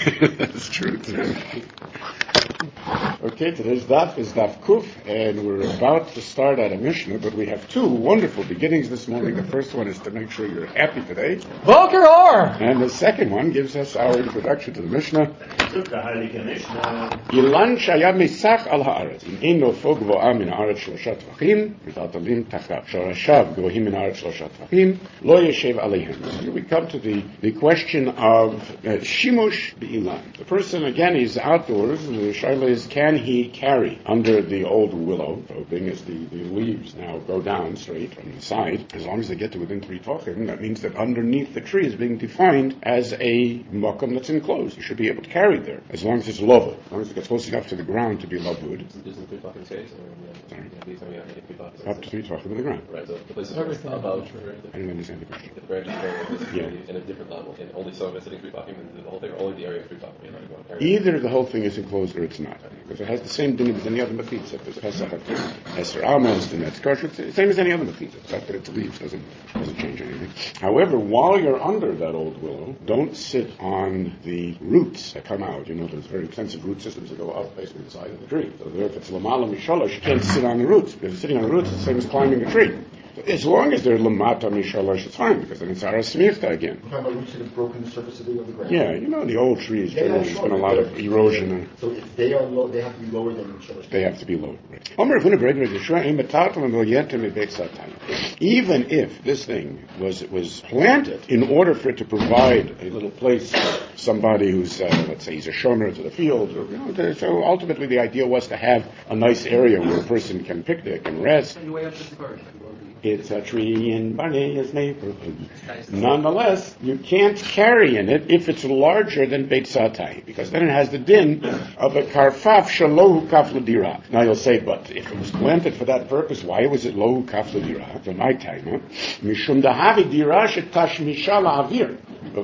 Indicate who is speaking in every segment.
Speaker 1: That's true. Okay, today's daf is daf kuf, and we're about to start at a Mishnah, but we have two wonderful beginnings this morning. The first one is to make sure you're happy today.
Speaker 2: Boker Or!
Speaker 1: And the second one gives us our introduction to the Mishnah. Ilan shaya misach al haaretz, im ein nofo gvoa min haaretz shlosha tvachim, v'tatalim tachav, shorashav gvohim min haaretz shlosha tvachim, lo yeshev aleihem. Here we come to the question of shimush b'ilan. The person, again, is outdoors, and the shaila is, can he carry under the old willow, being as the leaves now go down straight from the side, as long as they get to within 3 tvachim, that means that underneath the tree is being defined as a makom that's enclosed. You should be able to carry there, as long as it's lovel, as long as it gets close enough to the ground to be lavud. Up to 3 tvachim of the ground.
Speaker 3: Right, so the place is above.
Speaker 1: I don't understand the question.
Speaker 3: The branch is in a different level, and only so if it's sitting 3 tvachim, and the whole thing, or only the area of 3 tvachim.
Speaker 1: Either the whole thing is enclosed or it's not. Because it has the same dinim as any other machitza. If there's Pesach, Esther Amos, then that's kosher. It's the same as any other machitza. The fact that it's leaves doesn't change anything. However, while you're under that old willow, don't sit on the roots that come out. You know, there's very extensive root systems that go up basically the side of the tree. So if it's lamala mishalosh, you can't sit on the roots. Because sitting on the roots is the same as climbing a tree. As long as they're lamata mishalosh, it's fine, because then it's arasmichta again.
Speaker 4: We're talking about roots that have broken the surface of the ground.
Speaker 1: Yeah, you know, the old trees, generally, there's been a lot of erosion.
Speaker 4: So if they are low, they have to be lower than mishalosh.
Speaker 1: They have to be lower. Even if this thing was planted in order for it to provide a little place for somebody who's, let's say, he's a shomer to the field, or, you know, so ultimately the idea was to have a nice area where a person can picnic and rest. It's a tree in Barnea's neighborhood. Nonetheless, you can't carry in it if it's larger than Beit Satai, because then it has the din of a karfaf shalohu kaf l'dira. Now you'll say, but if it was planted for that purpose, why was it lohu kaf l'dira? For my time, mishum dahavi dira shetashmisha la'avir. The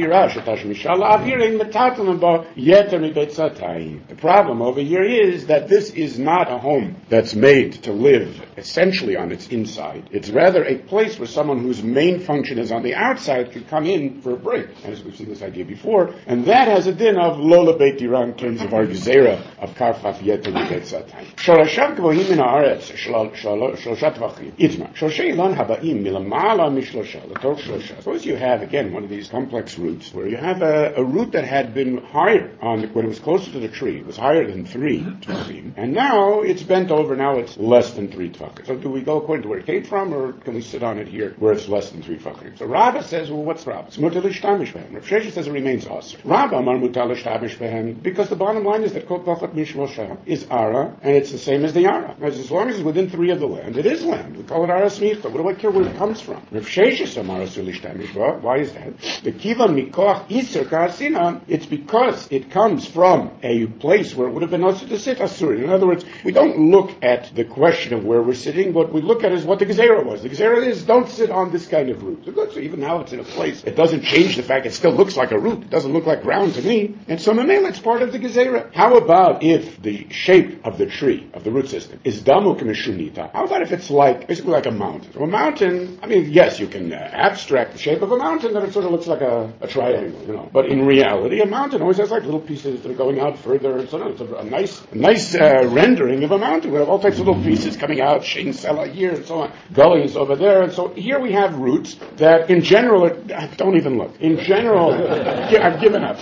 Speaker 1: problem over here is that this is not a home that's made to live essentially on its inside. It's rather a place where someone whose main function is on the outside could come in for a break. As we've seen this idea before. And that has a din of lola beit dira in terms of our gezerah of karfaf yeter beit satay. Shorashav gvohim min haaretz shlosha tvachim. Itma. Shoshei ilan habaim milamala mishlosha l'toch shlosha. Suppose you have, again, one of these complex roots where you have a root that had been higher when it was closer to the tree. It was higher than 3 tvachim. And now it's bent over. Now it's less than 3 tvachim. So do we go according to where it came from, or can we sit on it here where it's less than 3 tvachim? So Rabbah says, well, what's Rabbah? It's mutar l'shtamish b'hem. Rav Sheshes says it remains us. Rabbah amar mutar l'shtamish b'hem, because the bottom line is that kol pachat mishlosha is ara, and it's the same as the ara. As long as it's within 3 of the land, it is land. We call it ara smichta. What do I care where it comes from? Rav Sheshes amar asur l'shtamish b'hem. Why is that? The kiva mikoch iser ka'asina. It's because it comes from a place where it would have been asur to sit asur. In other words, we don't look at the question of where we're sitting. What we look at is what the gezerah was. The gezerah is, don't sit on this kind of root. So even now it's in a place, it doesn't change the fact it still looks like a root. It doesn't look like ground to me. And so mamela, it's part of the gezerah. How about if the shape of the tree, of the root system, is damu k'mishunita? How about if it's basically like a mountain? So a mountain, I mean, yes, you can abstract the shape of a mountain, that it sort of looks like a triangle, you know. But in reality, a mountain always has like little pieces that are going out further, and so on. It's a nice rendering of a mountain. We have all types of little pieces coming out, Shein Sela here, and so on, gullies over there, and so here we have roots that in general don't even look. In general, I've given up.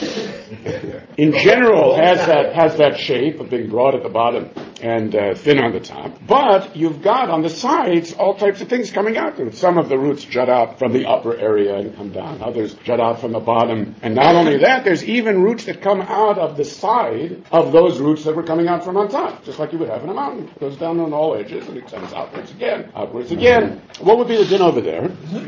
Speaker 1: In general, has that shape of being broad at the bottom and thin on the top. But you've got on the sides all types of things coming out. Some of the roots jut out from the upper area and come down. Others jut out from the bottom. And not only that, there's even roots that come out of the side of those roots that were coming out from on top, just like you would have in a mountain. It goes down on all edges and extends outwards again. What would be the din over there?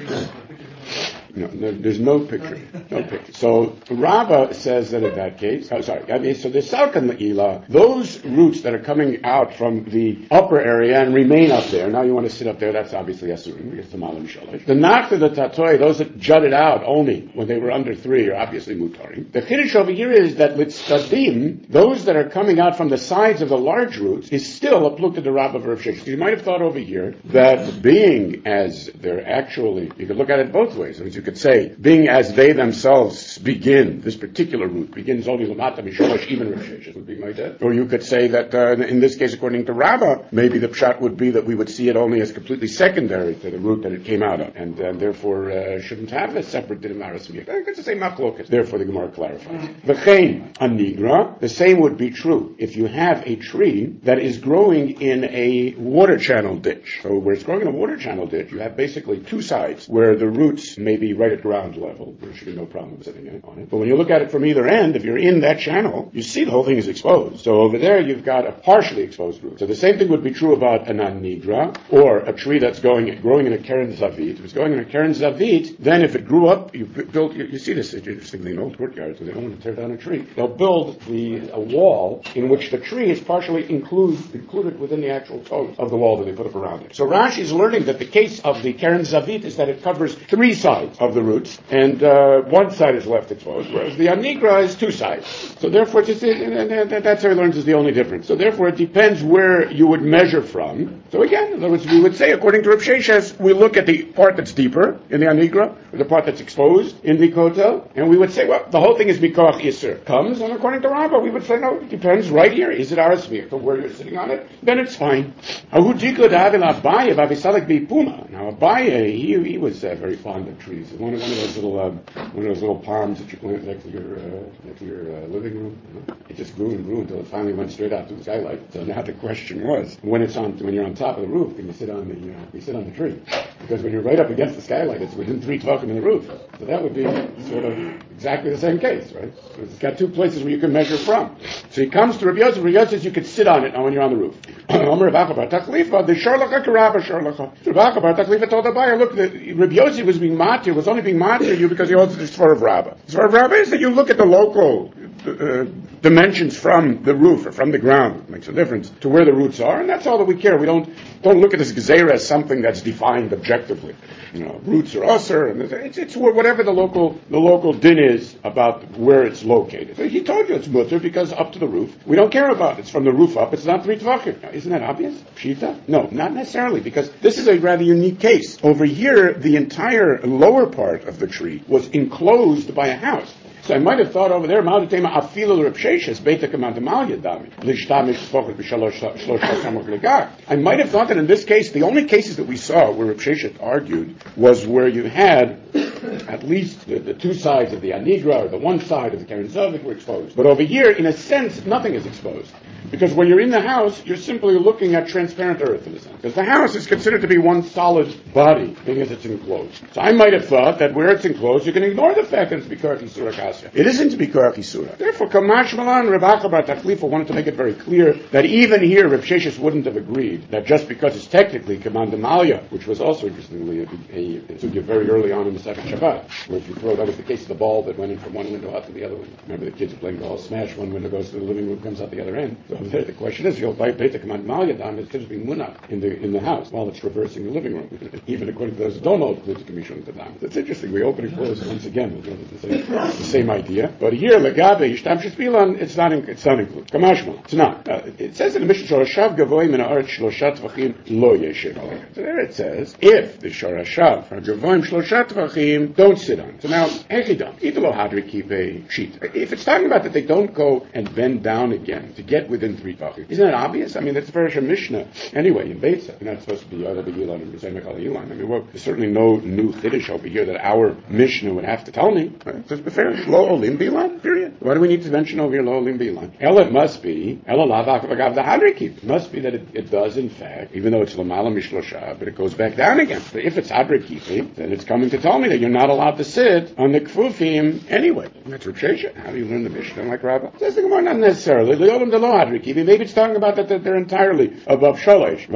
Speaker 1: No, there's no picture. No picture. So Rabbah says that in that case, so the Salkan La'ila, those roots that are coming out from the upper area and remain up there, now you want to sit up there, that's obviously Asurim, because the Malam Shalish. The Nachta, the Tatoi, those that jutted out only when they were under 3 are obviously Mutarim. The Kiddush over here is that Litzadim, those that are coming out from the sides of the large roots, is still a plukta de Rabbah of Rav Sheshes. You might have thought over here that being as they're actually, you could look at it both ways. I mean, you could say, being as they themselves begin, this particular root begins only Lamata Misholosh, even Rav Sheshes would be my death. Or you could say that in this case, according to Rabbah, maybe the pshat would be that we would see it only as completely secondary to the root that it came out of, and therefore shouldn't have a separate din of Aras Miyach. It's the same machlokas. Therefore, the Gemara clarifies. V'chein anigra, the same would be true if you have a tree that is growing in a water channel ditch. So where it's growing in a water channel ditch, you have basically two sides where the roots may be right at ground level. There should be no problem sitting on it. But when you look at it from either end, if you're in that channel, you see the whole thing is exposed. So over there, you've got a partially exposed root. So the same thing would be true about an anigra, or a tree that's growing in a keren zavit. If it's going in a keren zavit, then if it grew up, you see this interestingly in old courtyards, where they don't want to tear down a tree. They'll build a wall in which the tree is partially included within the actual post of the wall that they put up around it. So Rashi is learning that the case of the keren zavit is that it covers three sides of the roots, and one side is left exposed, whereas the anigra is two sides. So therefore, that's how he learns is the only difference. So therefore, it depends where you would measure from. So again, in other words, we would say, according to Rav Sheshes, we look at the part that's deeper in the anigra, or the part that's exposed in the kotel, and we would say, well, the whole thing is mikoach yisur. Comes, and according to Rabbah, we would say, no, it depends right here. Is it Aras Miyach, where you're sitting on it? Then it's fine. Now Abaye, he was very fond of trees. One of those little palms that you plant next to your living room. It just grew and grew until it finally went straight out to the skylight. So now the question was, when you're on top of the roof, can you sit on the tree? Because when you're right up against the skylight, it's within 3 tefachim in the roof. So that would be sort of exactly the same case, right? So it's got two places where you can measure from. So he comes to Rabbi Yosef. Rabbi Yosef says you could sit on it when you're on the roof. Rabbi Acha bar Tachlifa told Abaye, look, Rabbi Yosef was only being matir you because he holds the Svar of Rabbah. The Svar of Rabbah is that you look at the local dimensions from the roof or from the ground. It makes a difference to where the roots are, and that's all that we care. We don't look at this gezerah as something that's defined objectively. Roots are usher, and it's whatever the local din is about where it's located. So he told you it's mutter because up to the roof. We don't care about it. It's from the roof up. It's not 3 tefachim. Isn't that obvious? Pshita? No, not necessarily, because this is a rather unique case. Over here, the entire lower part of the tree was enclosed by a house. So I might have thought over there, I might have thought that in this case, the only cases that we saw where Reb Sheshet argued was where you had at least the two sides of the anigra, or the one side of the keren zavit were exposed. But over here, in a sense, nothing is exposed. Because when you're in the house, you're simply looking at transparent earth, in a sense. Because the house is considered to be one solid body, being as it's enclosed. So I might have thought that where it's enclosed, you can ignore the fact that it's Bikar Chisura Kasya. It isn't Bikar Chisura. Therefore, Kamash Malan, Reb Acha bar Tachlifa wanted to make it very clear that even here, Reb Sheshes wouldn't have agreed that just because it's technically Command Amalia, which was also, interestingly, a sugya very early on in the second Shabbat, where if you throw, that was the case of the ball that went in from one window out to the other window. Remember the kids are playing ball, smash one window, goes to the living room, comes out the other end. So the question is, you'll buy Beta Command Amalia down, it's just being munach in the house while it's reversing the living room. Even according to those who don't know, it's commission to them. It's interesting. We open and close once again. The same idea. But here, Legabe, Yishtam Shespilon, it's not included. Kamashma. It's not. It says in the Mishnah, Shorashav Gavoim in Aaretz Shloshat Tvachim Lo Yeshiv. So there it says, if the Shorashav are Gavoim Shloshat Tvachim, don't sit on. So now, Echidam, Italo Hadri keep a sheet. If it's talking about that they don't go and bend down again to get within 3 Tvachim, isn't that obvious? I mean, that's very Mishnah. Anyway, in Beitza, you're not supposed to be Yada B'Yilan and B'Zaymek Al Yilan. I mean, well, there's certainly no new Chiddush over here that our Mishnah would have to tell me. Right? Just be fair. Lo Olim Bilan, period. Why do we need to mention over here Lo Olim Bilan? It must be, it must be that it does, in fact, even though it's Lamala Mishlosha, but it goes back down again. So if it's Hadrikifi, then it's coming to tell me that you're not allowed to sit on the Kfufim anyway. And that's Reb Sheshet. How do you learn the Mishnah like Rabbah? Says the Gemara, not necessarily. Lo Olim de Lo Hadrikifi. Maybe it's talking about that they're entirely above Shalosh.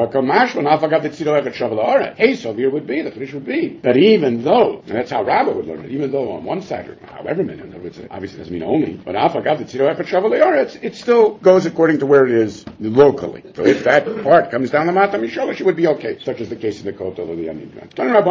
Speaker 1: Hey, so here would be, the Chiddush would be, that even though, and that's how Rabbah would learn it, even though on one side, or however many, other words, it obviously doesn't mean only, but it still goes according to where it is locally. So if that part comes down the Mata Misholosh, it would be okay, such as the case of the Kotel or the Yanidran.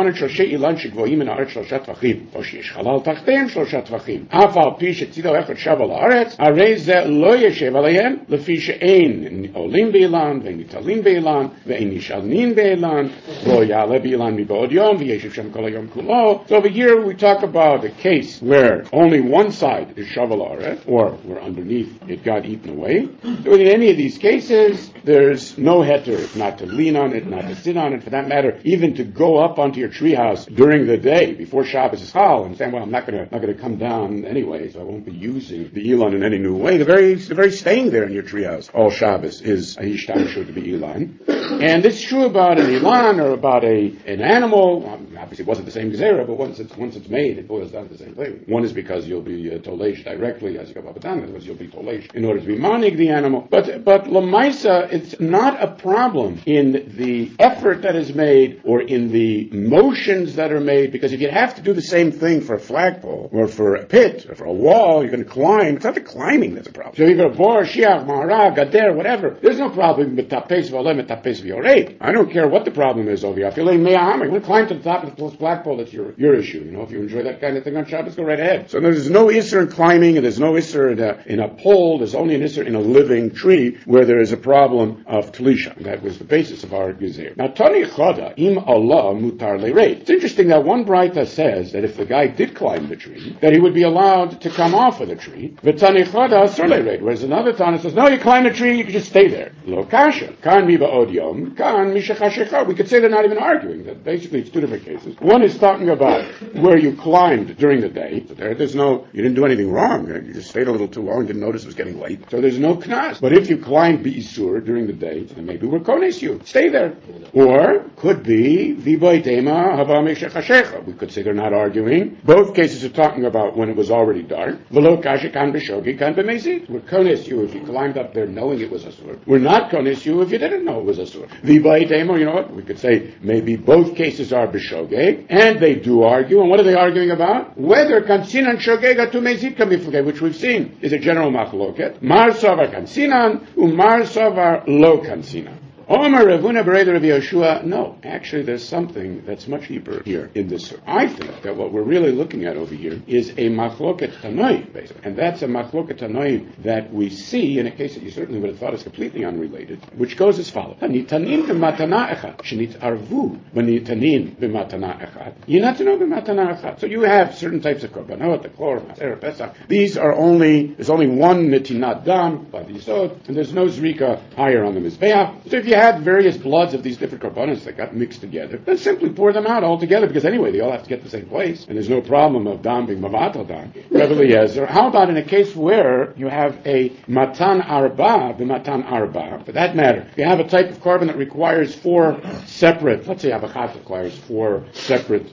Speaker 1: So over here we talk about a case where only one side is Shaval Aret, or where underneath it got eaten away. So in any of these cases, there's no heter not to lean on it, not to sit on it, for that matter, even to go up onto your treehouse during the day before Shabbos is Chal and say, well, I'm not going to come down anyway, so I won't be using the Elon in any new way. The very staying there in your treehouse all Shabbos is a Hishtashu to be Elon. And this is true about an Elon or about an animal. Obviously, it wasn't the same Gezerah, but once it's made, it boils down to the same thing. One is because you'll be tolesh directly, as you go up and because you'll be tolesh in order to be manig the animal. But Lamaisa, it's not a problem in the effort that is made or in the motions that are made, because if you have to do the same thing for a flagpole or for a pit or for a wall, you're going to climb. It's not the climbing that's a problem. So you're going to bore, shiach, ma'ara, gader, whatever. There's no problem with tapes v'olem, tapes v'yorei. I don't care what the problem is over here. If you're laying me'aham, you want to climb to the top of the flagpole, that's your issue. You know, if you enjoy that kind of thing on Shabbos, go right ahead. So there's no isser in climbing, and there's no isser in a pole. There's only an isser in a living tree where there is a problem of talisha. That was the basis of our gezer. Now, Tani Chada, im Allah mutar le'rei. It's interesting that one Braita says that if the guy did climb the tree, that he would be allowed to come off of the tree. But Tani Chada asur le'rei. Whereas another Tana says, no, you climb the tree, you can just stay there. Lo kasha. Kan mi ba'od yom, kan mi shechashecha. We could say they're not even arguing. That basically it's two different cases. One is talking about where you climbed during the day. So there's no, you didn't do anything wrong. You just stayed a little too long, didn't notice it was getting late. So there's no knas. But if you climbed Be'isur during the day, then maybe we're kones you. Stay there. Or could be V'boitema hava meshechashecha. We could say they're not arguing. Both cases are talking about when it was already dark. V'lo kasha kan b'shogi kan b'mezid. We're kones you if you climbed up there knowing it was asur. We're not kones you if you didn't know it was asur. V'boitema, you know what? We could say maybe both cases are b'shogeg, and they do argue. And what are they arguing about? Whether kansinan shogeg atu mezid can be forgave, which we've seen is a general machloket. Mar savar kansinan, umar savar lo kansinan. Omar Ravuna Bereda Rav Yoshua. No, actually there's something that's much deeper here in this. I think that what we're really looking at over here is a machloket tanoi, basically. And that's a machloket tanoi that we see in a case that you certainly would have thought is completely unrelated, which goes as follows. Hanitanin b'matana echad, shenit arvu b'nitanin b'matana echad, yinatinu b'matana echad. So you have certain types of korbanot, the klor, maser, pesach. There's only one nitinat dam by the yisod, and there's no zrika higher on the mizbeach. So if you had various bloods of these different korbanos that got mixed together, then simply pour them out all together, because anyway, they all have to get to the same place, and there's no problem of dam being mavatal dam. Rebbe Eliezer, how about in a case where you have a matan arba, the matan arba, for that matter, you have a type of korban that requires four separate, let's say avachat requires four separate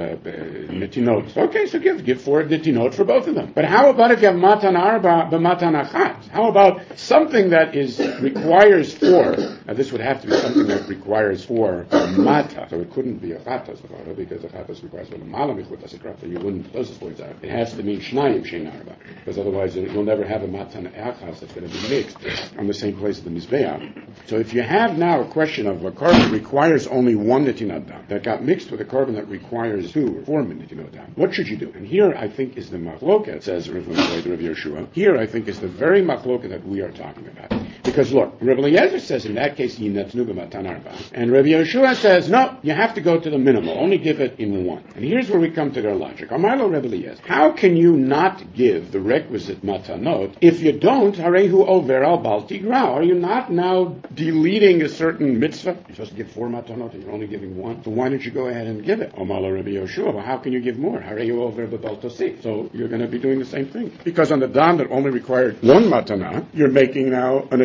Speaker 1: netinot. Okay, so give four netinot for both of them. But how about if you have matan arba, the matan achat? How about something that requires four? Now this would have to be something that requires four mata, so it couldn't be a chatas because a chatas requires a mala michutas, so you wouldn't close this points out. It has to mean shnayim shein arba, because otherwise you'll never have a matan achas that's going to be mixed on the same place as the mizbeah. So if you have now a question of a korban that requires only one netinat dam that got mixed with a korban that requires two or four netinot dam, what should you do? And here I think is the machloket, says Rav Yoshua. Here I think is the very machloket that we are talking about. Because look, Rebbe Eliezer says in that case, Yinatnu b'matan arba. And Rebbe Yoshua says, no, you have to go to the minimal. Only give it in one. And here's where we come to their logic. Amarlo Rebbe Eliezer. How can you not give the requisite matanot if you don't, harehu over al bal tigra? Are you not now deleting a certain mitzvah? You're supposed to give four matanot and you're only giving one. So why don't you go ahead and give it? Amarlo Rebbe Yoshua. Well, how can you give more? Harehu over b'bal tosif. So you're going to be doing the same thing. Because on the dam that only required one matana, you're making now an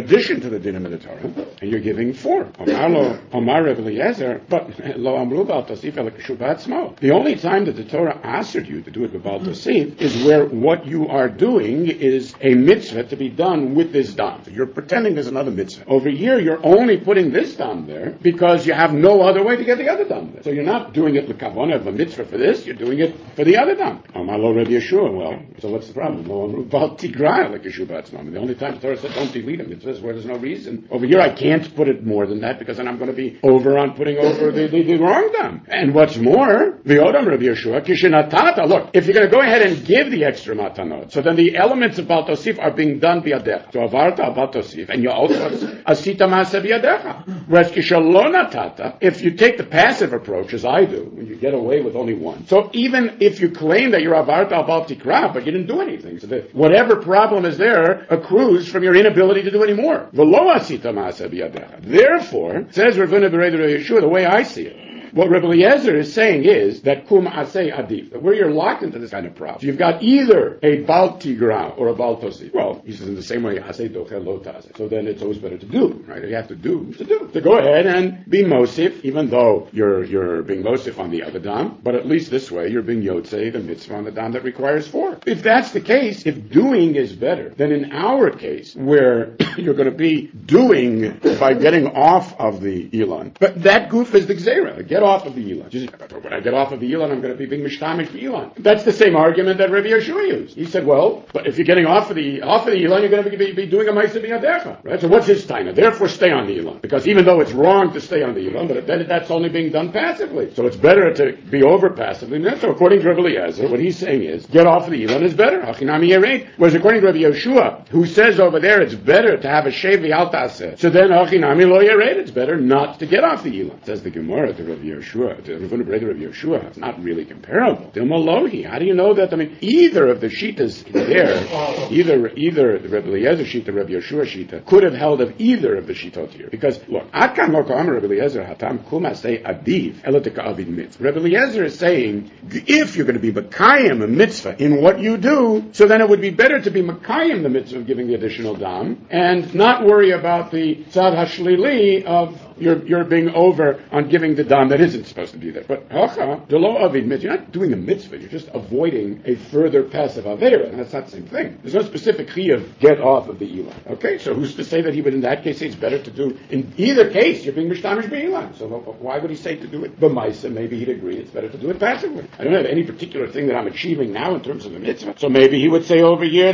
Speaker 1: addition to the dinim of the Torah, and you're giving 4. Omar Reb Eliezer, but lo amru bal tosif el shubatzmo. The only time that the Torah asked you to do it with bal tosif is where what you are doing is a mitzvah to be done with this dam. So you're pretending there's another mitzvah. Over here, you're only putting this dam there because you have no other way to get the other dam there. So you're not doing it l'kavona of a mitzvah for this, you're doing it for the other dam. Omar lo Reb Yeshua, well, so what's the problem? Lo amru bal tigra like shubatzmo. The only time the Torah said don't delete them, it says where there's no reason. Over here, I can't put it more than that because then I'm going to be over on putting over the wrong dam. And what's more, v'odam Reb Yeshua, kishenatata, look, if you're going to go ahead and give the extra matanot, so then the elements of Bal Tosif are being done biyadecha. So avarta Bal Tosif, and you also asita maaseh biyadecha. Whereas kishalonatata, if you take the passive approach, as I do, when you get away with only one, so even if you claim that you're avarta Bal Tikra, but you didn't do anything, so that whatever problem is there accrues from your inability to do any more. V'lo asita maaseh biyadecha. Therefore, says Ravuna Bereder Yeshua, the way I see it, what Rebbe Eliezer is saying is that kum aseh adif, that where you're locked into this kind of problem, so you've got either a bal tigra or a bal tosif. Well, he says in the same way, aseh dochel lo taseh. So then it's always better to do, right? You have to do, to go ahead and be mosif, even though you're being mosif on the other dam, but at least this way you're being yotzei, the mitzvah on the dam that requires 4. If that's the case, if doing is better, then in our case, where you're going to be doing by getting off of the Elon, but that goof is the gzera. Get off of the Elon. When I get off of the Elon, I'm going to be being mishtamish for Elon. That's the same argument that Rabbi Yeshua used. He said, well, but if you're getting off of the Elon, you're going to be doing a ma'aseh b'yadecha, right? So what's his taina? Therefore, stay on the Elon, because even though it's wrong to stay on the Elon, but then that's only being done passively. So it's better to be over passively. So according to Rabbi Eliezer, what he's saying is, get off of the Elon is better. Hachinami yereid. Whereas according to Rabbi Yeshua, who says over there it's better to have a shevi al taseh, so then hachinami lo yereid. It's better not to get off the Elon. Says the Gemara to Rabbi Yeshua, to Ravuna Bereder of Yeshua, it's not really comparable. Dilmalohi. How do you know that? I mean, either of the shitas there, either the Rebbe Eliezer shita, Rebbe Yeshua shita, could have held of either of the shitot here. Because look, Akan lo ka'amar Rebbe Eliezer hatam kuma say adiv elotika avid mitzvah. Rebbe Eliezer is saying, if you're going to be makayim a mitzvah in what you do, so then it would be better to be makayim the mitzvah of giving the additional dam and not worry about the tzad hashlili of you're being over on giving the dam that isn't supposed to be there. But hacha, delo avid mitzvah, you're not doing a mitzvah, you're just avoiding a further passive avera, and that's not the same thing. There's no specific chiyuv, get off of the Elon. Okay, so who's to say that he would in that case say it's better to do, in either case, you're being mishtamish b'Elon. So why would he say to do it b'maisa? Maybe he'd agree it's better to do it passively. I don't have any particular thing that I'm achieving now in terms of the mitzvah. So maybe he would say over here,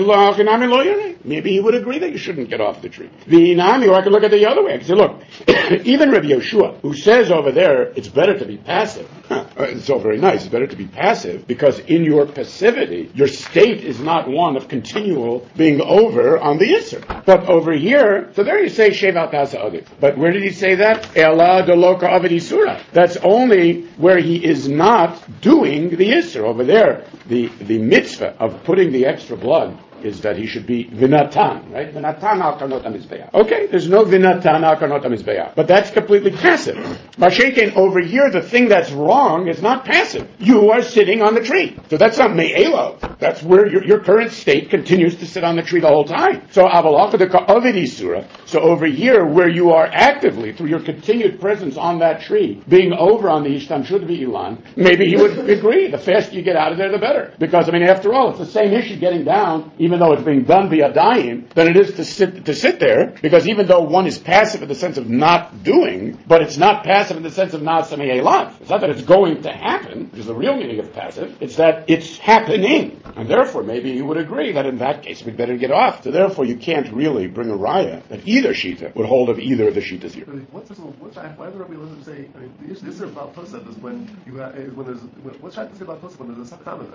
Speaker 1: maybe he would agree that you shouldn't get off the tree. Or I could look at the other way. I could say, look, even Rabbi Yeshua, who says over there, it's better to be passive. It's all very nice. It's better to be passive because in your passivity, your state is not one of continual being over on the Isser. But over here, so there you say, Shev al Tasa Adif. But where did he say that? Ela de loka avid Isura. That's only where he is not doing the Isser. Over there, the mitzvah of putting the extra blood is that he should be vinatan, right? Vinatan al karnot hamizbeach. Okay, there's no vinatan al karnot hamizbeach, but that's completely passive. Mashiach, over here, the thing that's wrong is not passive. You are sitting on the tree, so that's not me'elo. That's where your current state continues to sit on the tree the whole time. So avalachadeka avid isura. So over here, where you are actively through your continued presence on that tree, being over on the ishtam should be ilan, maybe he would agree. The faster you get out of there, the better. Because after all, it's the same issue getting down, even though it's being done via dying, than it is to sit there, because even though one is passive in the sense of not doing, but it's not passive in the sense of not samei elav. It's not that it's going to happen, which is the real meaning of passive, it's that it's happening. And therefore, maybe you would agree that in that case, we'd better get off. So therefore, you can't really bring a raya that either shita would hold of either of the shitas here.
Speaker 2: Why does Rabbi Eliezer say, this is about Tosef is when you have, what's trying to say about Tosef when there's a saktaman?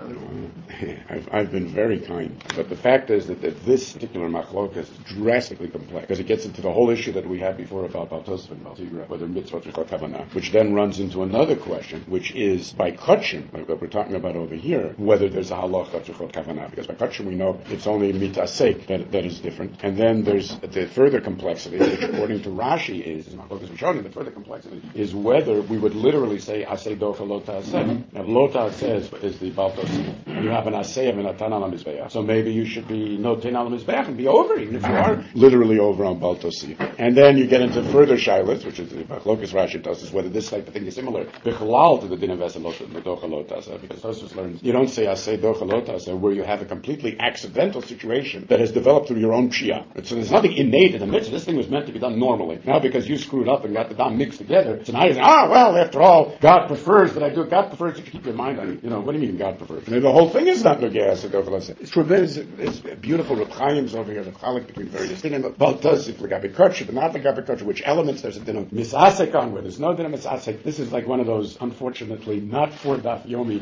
Speaker 1: I've been very kind, but the fact is that this particular machlokas is drastically complex, because it gets into the whole issue that we had before about Tosef and Baltigra, whether mitzvot or kavanah, which then runs into another question, which is by Kutchim, like what we're talking about over here, whether there's a halacha of tzrichot kavanah. Because by Kutchim we know it's only mitasek that is different. And then there's the further complexity, which according to Rashi is Machlokas Rishonim, the further complexity is whether we would literally say asay docha lo ta'aseh. Now lo ta'aseh is the Baal Tosif. You have an asay of an atan al mizbeach. So maybe you should be noten al mizbeach and be over, even if you are literally over on Baal Tosif. And then you get into further shilas, which is the Machlokas Rashi tells us whether this type of thing is similar bichlal to the din of esel docha lo ta'aseh, because Tosfos learns you don't say asay docha lo ta'aseh where you have a completely accidental situation that has developed through your own pshia. So there's nothing innate in the mitzvah. This thing was meant to be done normally. Now because you screwed up and got the dam mixed together, so now you're saying, well, after all, God prefers that I do it. God prefers that you keep your mind on it. What do you mean God prefers? I mean, the whole thing is not nogea asay docha lo ta'aseh. It's true. There's beautiful Reb Chaim's over here, the chalik between various things. About Tosif, legabe kutcher, but not legabe kutcher, which elements there's a din of misasek on, where there's no din of misasek. This is like one of those, unfortunately, not for daf yomi.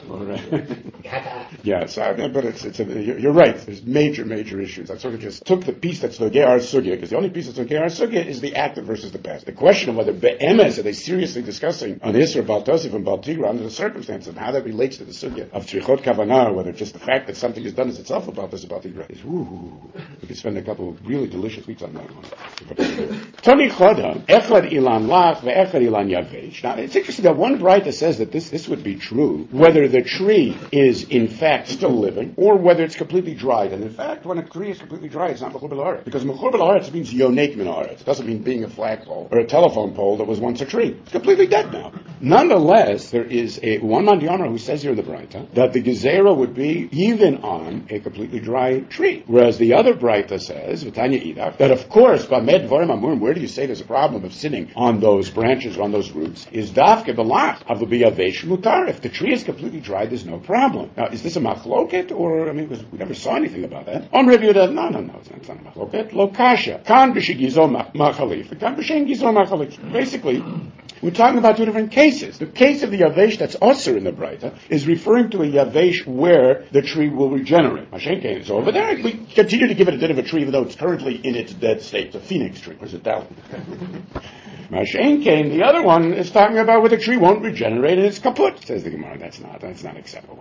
Speaker 1: Yeah, so, but you're right. There's major issues. I sort of just took the piece that's nogea ar sugya, because the only piece that's nogea ar sugya is the active versus the past. The question of whether be'emes are they seriously discussing on Isra, Baal Tosif, and Baal Tigra under the circumstances and how that relates to the sugya of tzrichot kavanah, whether just the fact that something is done as itself about this Baal Tigra is we could spend a couple of really delicious weeks on that one. Tani Choda, Echad Ilan Lach, Ve'echad Ilan Yavesh. Now, it's interesting that one Braita says that this would be true, whether the tree is in fact still living, or whether it's completely dried. And in fact, when a tree is completely dry, it's not Mechur B'La'aretz. Because Mechur B'La'aretz means Yonek Min Ha'aretz. It doesn't mean being a flagpole, or a telephone pole that was once a tree. It's completely dead now. Nonetheless, there is one Mandiyana who says here in the Braita, that the Gezerah would be even on a completely dry tree. Whereas the other Braita says, V'tanya Idach, that of course, B'med Dvarim Amurim, where do you say there's a problem of sitting on those branches, on those roots, is Dafke B'lach, Avlu B'Yavesh Mutar. If the tree is completely dry, there's no problem. Now, is this a machloket, or, because we never saw anything about that. On review that, no, it's not a machloket. Lokasha. Kan b'shigizo machalif, kan b'shen gizo machalif. Basically, we're talking about two different cases. The case of the Yavesh that's Osir in the Braita is referring to a Yavesh where the tree will regenerate. Mashenke is over there. We continue to give it a bit of a tree even though it's currently in its dead state. It's a phoenix tree. Or is it that one? Mashenke, the other one is talking about where the tree won't regenerate and it's kaput. Says the Gemara, that's not acceptable.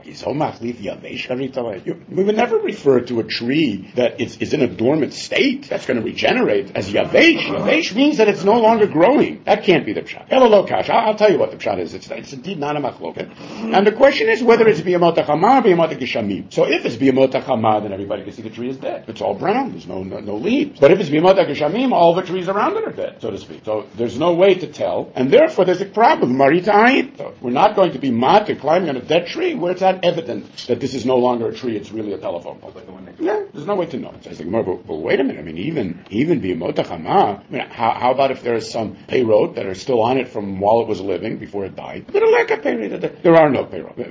Speaker 1: We would never refer to a tree that is in a dormant state that's going to regenerate as Yavesh. Yavesh means that it's no longer growing. That can't be the pshat. I'll tell you what the pshat is. It's indeed not a machloket. And the question is whether it's biyamot hachama or biyamot geshamim. So if it's biyamot hachama, then everybody can see the tree is dead. It's all brown. There's no leaves. But if it's biyamot geshamim, all the trees around it are dead, so to speak. So there's no way to tell, and therefore there's a problem. Marita ayin. So we're not going to be matir climbing on a dead tree where it's not evident that this is no longer a tree. It's really a telephone pole. Yeah, there's no way to know. So I was thinking, but wait a minute. I mean, even biyamot hachama. I mean, how about if there's some peyrot that are still on it from while it was living, before it died? There are no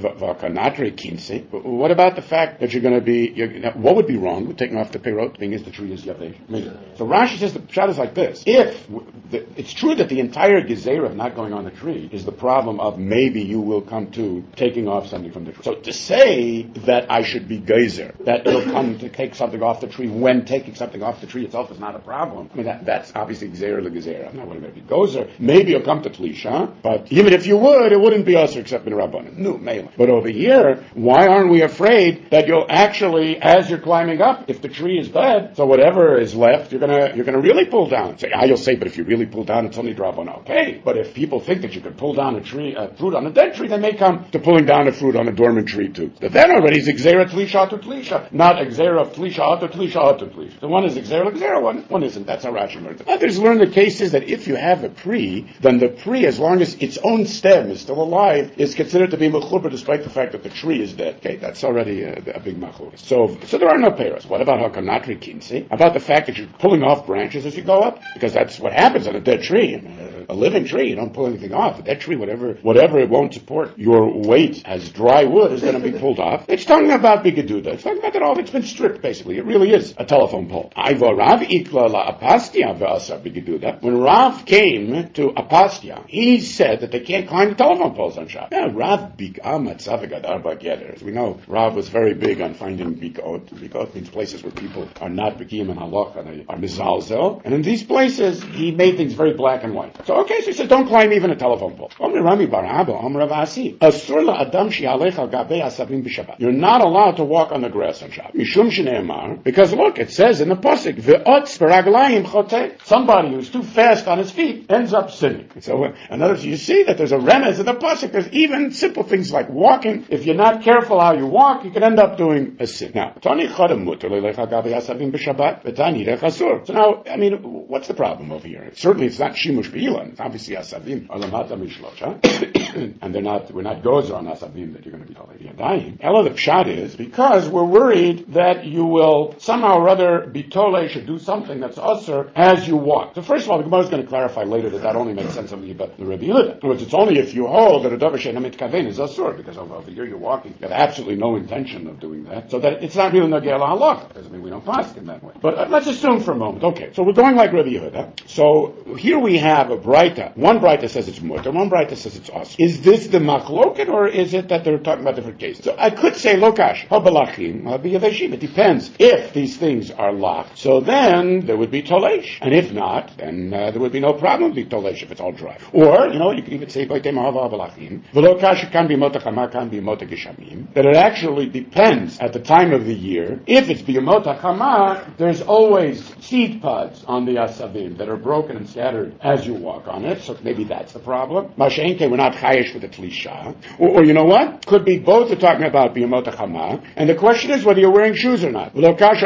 Speaker 1: peyrot. What about the fact that you're going to be, what would be wrong with taking off the peyrot? The thing is, the tree is yavesh. So Rashi says the pshat is like this. If it's true that the entire gezerah of not going on the tree is the problem of maybe you will come to taking off something from the tree. So to say that I should be gezer, that it'll come to take something off the tree when taking something off the tree itself is not a problem. I mean, that's obviously gezerah legezerah. I'm not going to be gozer. Maybe you'll come to tlisha, but even if you would, it wouldn't be us except in Rabbanan. No, mele. But over here, why aren't we afraid that you'll actually, as you're climbing up, if the tree is dead, so whatever is left, you're gonna really pull down. You'll say, but if you really pull down, it's only Rabbanan. Okay, but if people think that you could pull down a fruit on a dead tree, they may come to pulling down a fruit on a dormant tree too. But then already is Gzera Tlisha to Tlisha, not Gzera of Tlisha to Tlisha to Tlisha. So one is Gzera Gzera, one isn't. That's how Rashi learns it. Others learn the cases that if you have a pri, then the pri, as long as its own stem is still alive, is considered to be mechuber despite the fact that the tree is dead. Okay, that's already a big machur. So there are no peiros. What about hakanatri kinsi? About the fact that you're pulling off branches as you go up? Because that's what happens on a dead tree. A living tree, you don't pull anything off. A dead tree, whatever it won't support your weight as dry wood is going to be pulled off. It's talking about bigaduda. It's talking about that all of it's been stripped, basically. It really is a telephone pole. When Rav came to Apastia, he said that they can't climb the telephone poles on Shabbat. Yeah, Rav bigam atzavigad arba geter. As we know, Rav was very big on finding bikot. Bikot means places where people are not bikim and halacha, they are mizalzel. And in these places, he made things very black and white. So So he says, don't climb even a telephone pole. You're not allowed to walk on the grass on Shabbat. Because look, it says in the pasuk, somebody who's too fast on his feet ends up sinning. So in other words, you see that there's a remez in the pasuk. There's even simple things like walking. If you're not careful how you walk, you can end up doing a sin. Now, so now, I mean, what's the problem over here? Certainly it's not shimush b'ilan. It's obviously asavim alamata mishlosha. And we're not gozer on asavim that you're going to be dying. Ella, the pshat is, because we're worried that you will somehow or other be tole, should do something that's usher as you walk. So first of all, the Gemara is going to clarify later that only makes sense of the Rebbe Yehuda. In other words, it's only if you hold that a davar she'eino mitkaven is asur, because over here you're walking, you have absolutely no intention of doing that, so that it's not really nagel halacha. Doesn't mean we don't pass in that way. But let's assume for a moment. Okay, so we're going like Rebbe Yehuda. So here we have a braita. One braita says it's mutter, one braita says it's asur. Is this the machloket, or is it that they're talking about different cases? So I could say lokash habalachim habiyaveshim. It depends. If these things are locked, so then there would be tolesh, and if not, then there would be no problem with tolesh if it's all dry. Or you can even say that it actually depends at the time of the year. If it's biyamot hakama, there's always seed pods on the asavim that are broken and scattered as you walk on it. So maybe that's the problem. Mashenke, we're not chayesh with the tlisha. Or you know what? Could be both are talking about biyamot hakama, and the question is whether you're wearing shoes or not.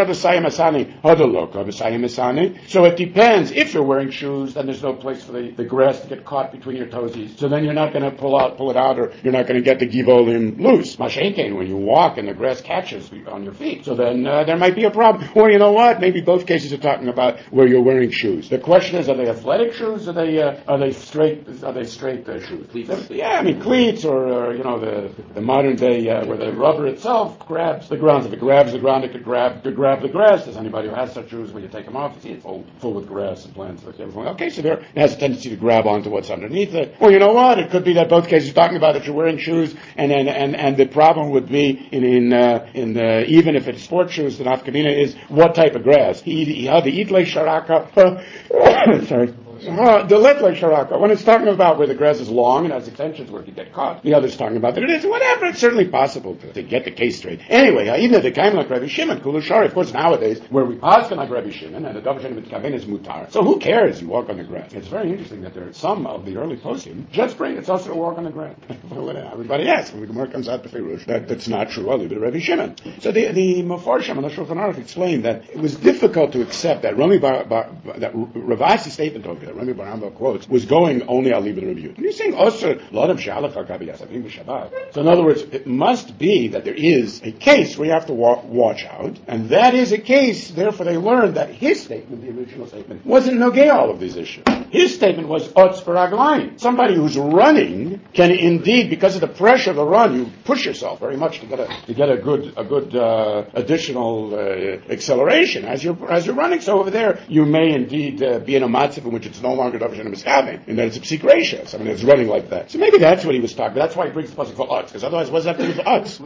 Speaker 1: So it depends. If you're wearing shoes, then there's no place for the grass to get caught between your toesies. So then you're not going to pull it out, or you're not going to get the givolim loose. Mashenkein, when you walk and the grass catches on your feet. So then there might be a problem. Or you know what? Maybe both cases are talking about where you're wearing shoes. The question is, are they athletic shoes? Or are they straight shoes? Cleats. Yeah, I mean cleats, or the modern day where the rubber itself grabs the ground. If it grabs the ground, it could grab the grass. Does anybody who has such shoes, when you take them off, you see it's full with grass and plants. Okay, so there it has a tendency to grab onto what's underneath it. Or you know what? It could be that both cases are talking about that you're wearing shoes, and the problem would be in even if it's sports shoes, the nafkamina is what type of grass. The itle sharaka. Sorry. The letlek sharaka, when it's talking about where the grass is long and has extensions where it can get caught, the other's talking about that it is whatever. It's certainly possible to get the case straight. Anyway, even the kaim like Rabbi Shimon, kulushari. Of course, nowadays where we pass like Rabbi Shimon and the davar she'eino mitkaven is mutar. So who cares? You walk on the grass. It's very interesting that there are some of the early poskim just bring it's also to walk on the grass. Everybody asks when the Gemara comes out the Ferush that's not true. I'll leave it to Rabbi Shimon. So the Mefarshim on the Shulchan Aruch explained that it was difficult to accept that that Rav Asi's statement over that Rami Bar Hamba quotes was going only I'll leave it to review. And you're saying also l'adam she'alach hakabi yasavim b'Shabbat. So in other words, it must be that there is a case where you have to watch out, and that is a case. Therefore, they learned that his statement, the original statement, wasn't nogay all of these issues. His statement was otz paraglayim. Somebody who's running can indeed, because of the pressure of the run, you push yourself very much to get a good additional acceleration as you're running. So over there, you may indeed be in a matzav in which it's no longer davar she'eino mitkaven, and that it's a psik gracious. I mean, it's running like that. So maybe that's what he was talking about. That's why he brings the pasuk for utz, because otherwise, what does that have to do with utz?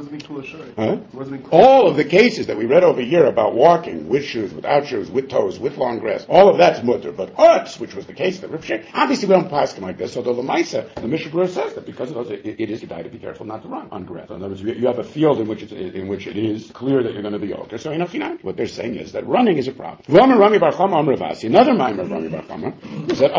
Speaker 1: All of the cases that we read over here about walking with shoes, without shoes, with toes, with long grass, all of that's mutter. But utz, which was the case that Reb Sheik, obviously we don't pass him like this. So the Lamaisa, the Mishnah Berurah says that because of those, it is kedai to be careful not to run on grass. So in other words, you have a field in which it is clear that you're going to be okay. So what they're saying is that running is a problem. Another maimer of Rami Bar Chama is that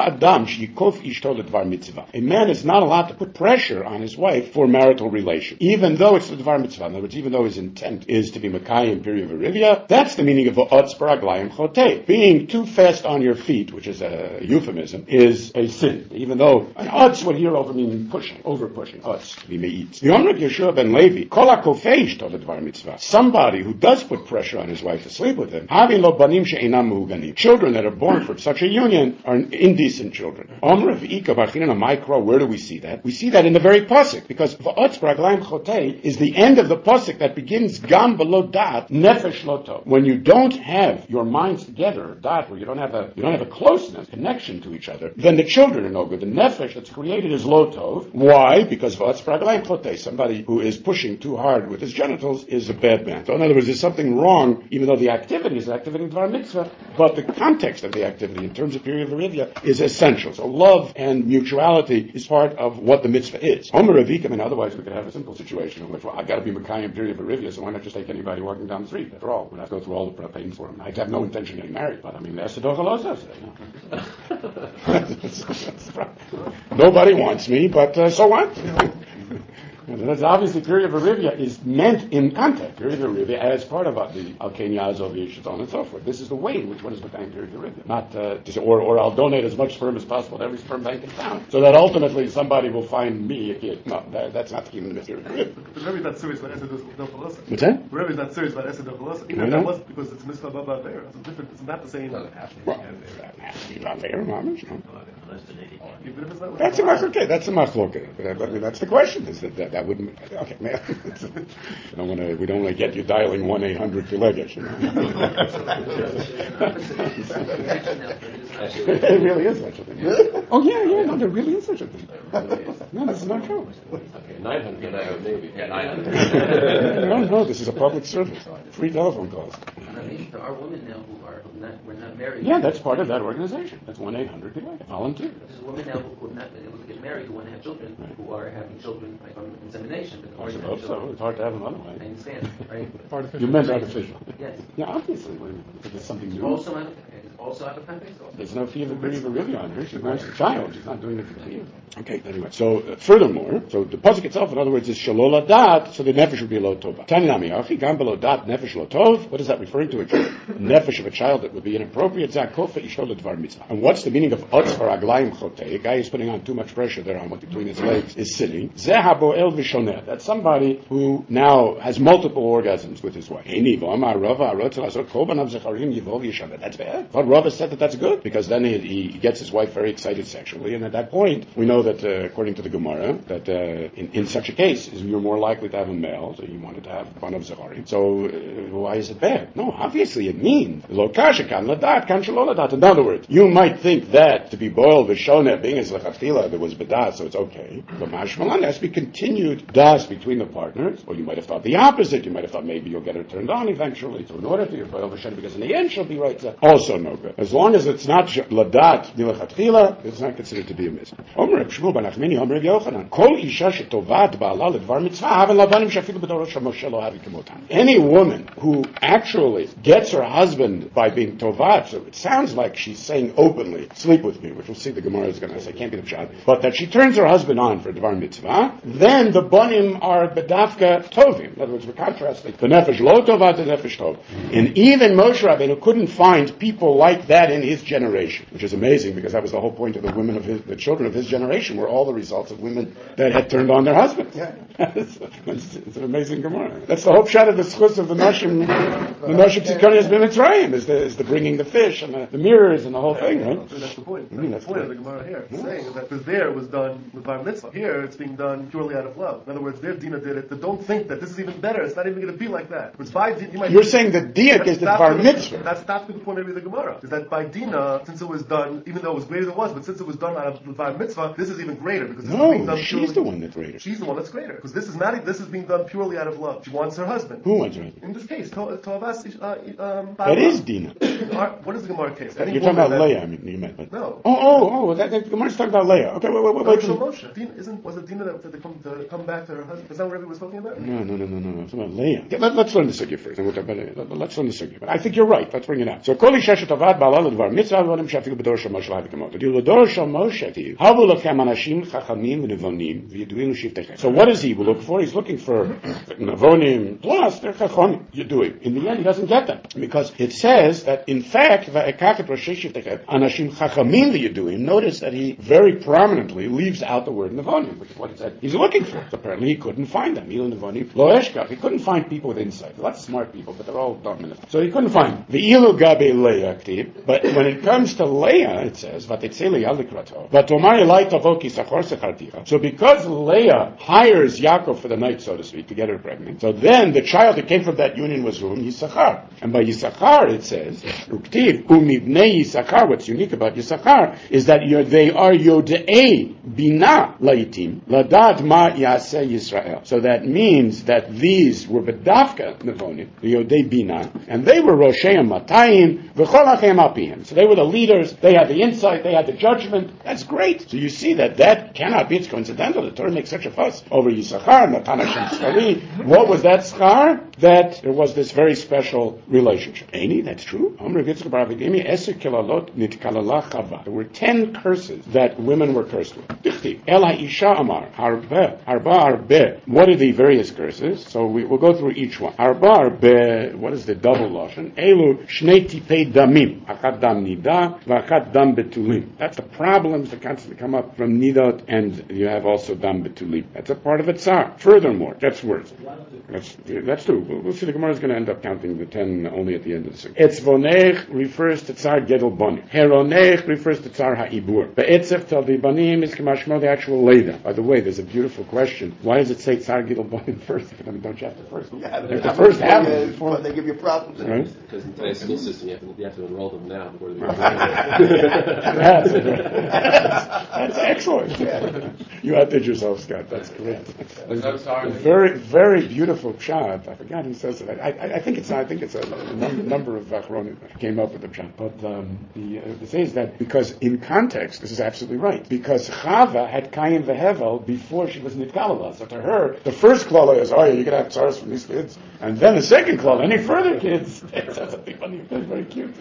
Speaker 1: a man is not allowed to put pressure on his wife for marital relation, even though it's the dvar mitzvah. In other words, even though his intent is to be makayim period of arivia, that's the meaning of otz paraglayim chotei. Being too fast on your feet, which is a euphemism, is a sin. Even though an otz would here over mean pushing, over pushing. Otz, we may eat. The Omar Yeshua ben Levi, kol hakofeish to the dvar mitzvah. Somebody who does put pressure on his wife to sleep with him, having lo banim she'einam mehuganim. Children that are born from such a union are indecent children. Where do we see that? We see that in the very pasuk, because v'otz paraglayim chotei is the end of the pasuk that begins gam below dat nefesh loto. When you don't have your minds together, dat, where you don't have a closeness, connection to each other, then the children are no good. The nefesh that's created is lotov. Why? Because v'otz paraglayim chotei, somebody who is pushing too hard with his genitals is a bad man. So in other words, there's something wrong, even though the activity is an activity of dvar mitzvah, but the context of the activity in terms of Kiriya V'Rivya is essential. So love and mutuality is part of what the mitzvah is. Homer Revikim, and otherwise we could have a simple situation in which, well, I've got to be Mekayim Kiriya V'Rivya, so why not just take anybody walking down the street? After all, we're not going to go through all the pain for him. I have no intention of getting married, but I mean, that's the Dochalosa. Nobody wants me, but so what? That's obviously Kiriya V'Rivya is meant in context. Kiriya V'Rivya as part of the Al-Ken Yazov, Yishaton, and so forth. This is the way in which one is becoming Kiriya V'Rivya. Not, or I'll donate as much sperm as possible to every sperm bank in town, so that ultimately somebody will find me a kid. No, that's not the human Kiriya V'Rivya.
Speaker 2: But the Rebbe is not serious about Esed Dochalosa.
Speaker 1: What's that?
Speaker 2: The Rebbe is not serious about Esed Dochalosa. Even if that was because it's Mitzvah Baba Avera. It's different. It's not the same.
Speaker 1: Well, not there, Mamish, no.
Speaker 2: Even if it's not.
Speaker 1: That's a machloket. That's a machloket. But I mean, that's the question. Is that wouldn't? Okay, man. We don't want to get you dialing 1-800-Pilegesh. It really is such a thing. Really? Oh yeah. No, there really is such a thing. No, this is not true.
Speaker 3: Okay, 900 maybe. Yeah, 900.
Speaker 1: No, this is a public service. Free telephone calls.
Speaker 5: There are women now who were not married.
Speaker 1: Yeah, that's part of that organization. That's 1-800-Pilegesh. Volunteer.
Speaker 5: There's women now who have not been able to get married, who want to have children, who are having children from insemination.
Speaker 1: I suppose so. It's hard to have them
Speaker 5: I
Speaker 1: otherwise.
Speaker 5: understand, right?
Speaker 1: You meant artificial.
Speaker 5: Yes.
Speaker 1: Yeah, obviously. If it's something new.
Speaker 5: Also out of context.
Speaker 1: There's no fear of really on her. She wants the child. She's not doing it for fear. Okay, anyway. So, furthermore, so the pasuk itself, in other words, is shalol adat, so the nefesh would be lo tova. Tani nami achi, gam below dat, nefesh lo tov. What is that referring to? A nefesh of a child that would be inappropriate. Zakofa ishol dvar mitzvah. And what's the meaning of otz for aglayim chotei? A guy is putting on too much pressure there on what between his legs is sitting. Zehabo el v'shoneh. That's somebody who now has multiple orgasms with his wife. That's bad. But Rava said that that's good, because then he gets his wife very excited sexually, and at that point, we know that, according to the Gemara, that in such a case, you're more likely to have a male, so you wanted to have one of Zecharim. So, why is it bad? No, obviously it means, lo kasha kan ladat, kan shelo ladat. In other words, you might think that to be boiled v'shoneh, being as lechatchila, there was bedas, so it's okay. But mashmalan, there has to be continued das between the partners, or you might have thought the opposite. You might have thought maybe you'll get her turned on eventually, so in order to boiled v'shoneh, because in the end she'll be right, also no good. As long as it's not ladat lechatchila, it's not considered to be a mitzvah. Omer Reb Shmuel ben Achmini, Omer Reb Yochanan, kol isha shetovat ba'ala ledvar mitzvah, haven labanim shafilu b'dorosh Moshe lo havi kemotan. Any woman who actually gets her husband by being tovat, so it sounds like she's saying openly, sleep with me, which we'll see the Gemara is going to say, can't be the pshat, but that she turns her husband on for dvar mitzvah, then the bonim are bedavka tovim. In other words, we're contrasting the nefesh lo tovat to nefesh tov. And even Moshe Rabbeinu couldn't find people like that in his generation, which is amazing, because that was the whole point of the children of his generation were all the results of women that had turned on their husbands. Yeah. it's an amazing Gemara. That's the whole shot of the schus of the Nashim Tzikonias B'Mitzrayim is the bringing the fish and the mirrors and the whole thing, right?
Speaker 2: So that's the point. That's the point of the Gemara here. It's saying that because there was done with bar mitzvah. Here it's being done purely out of love. In other words, there Dina did it. But don't think that this is even better. It's not even going to be like that. It's by You're saying that diak is the bar mitzvah. That's not the point of the Gemara. Is that by Dina, since it was done, even though it was greater than it was, but since it was done out of bar mitzvah, this is even greater because this is being done purely. She's the one that's greater. She's the one that's greater because this is being done purely out of love. She wants her husband. Who wants her husband? In this case, Tovas. That is Dina. What is the Gemara case? You're talking about Leah. I mean, you meant. But no. The Gemara's talking about Leah. Okay, wait. Moshe. Was it Dina that to come back to her husband? Is that what Rebbe was talking about? No. It's about Leah. Let's learn the sugya first. Let's learn the sugya. But I think you're right. Let's bring it out. So Kol Isha Shetovat Ba'ala L'Dvar Mitzvah V'Onim Shafigu B'Dor Shel Moshe L'Havi Kamot. L'Dor Shel Moshe Tiv. Havu Lachem Anashim Chachamim V'Nevonim V'Yeduim L'Shiftechem. So what does he look for? He's looking for Nevonim plus they're Chachomim Yeduim. In the end, he doesn't get them because it says that in fact V'Ekachet Roshei Shiftechem Anashim Chachamim V'Yeduim. Notice that he very prominently leaves out the word Nevonim, which is what he said he's looking for. So apparently he couldn't find them. Nevonim Lo Eshkach. He couldn't find people with insight. Lots of smart people, but they're all dumb. So he couldn't find V'ilu Gabe Leah Ktib. But when it comes to Leah, it says V'Tetzei Leah Likrato. V'Tomar Elai Tavoki Sachor Secharticha. So because Leah hires Yaakov for the night, so to speak, to get her pregnant, so then the child that came from that union was whom? Yisachar. And by Yisachar it says
Speaker 1: Uktiv, umibnei Yisachar, what's unique about Yisachar is that they are Yodei Bina Laitim, Ladad Ma Yaseh Yisrael. So that means that these were Bedavka Nevonim, the Yodei Bina, and they were Rosheim Matayim, V'chol Achem Apihim. So they were the leaders, they had the insight, they had the judgment. That's great. So you see that cannot be, it's coincidental. The Torah makes such a fuss over Yisachar, Natan Hashem Tzchari. What was that schar? That there was this very special relationship. Eini, that's true. There were 10 curses that women were cursed with. El ha'isha amar, arba arbe. What are the various curses? So we'll go through each one. Arba arbe, what is the double lashon? Elu shnei tipei damim. Achat dam nida, v'achat dam betulim. That's the problems that constantly come up from nidot, and you have also dam betulim. That's a part of a tsar. Furthermore, that's worse. That's true. We'll see the Gemara is going to end up counting the 10 only at the end of the six. Etzvonech refers to Tsar Gedel Bani. Heronech refers to Tsar Ha'ibur. Be'etzef Tel Banim is Kamashmo, the actual Leda. By the way, there's a beautiful question. Why does it say Tsar Gedel Bani first? I mean, don't you have to first? You have to first have them before
Speaker 4: they give you problems.
Speaker 3: Right? Because in today's school system, you have to enroll them now before they
Speaker 1: That's excellent. You outdid yourself, Scott. That's great. Very, very beautiful pshat. I forgot who says it. I think it's a number of Achronim came up with the pshat. But the thing is that because in context, this is absolutely right. Because Chava had Cain v'Hevel before she was Nitkalala. So to her, the first klala is, oh, you're going to have tsars from these kids. And then the second klala, any further kids, that's something funny. That's very cute.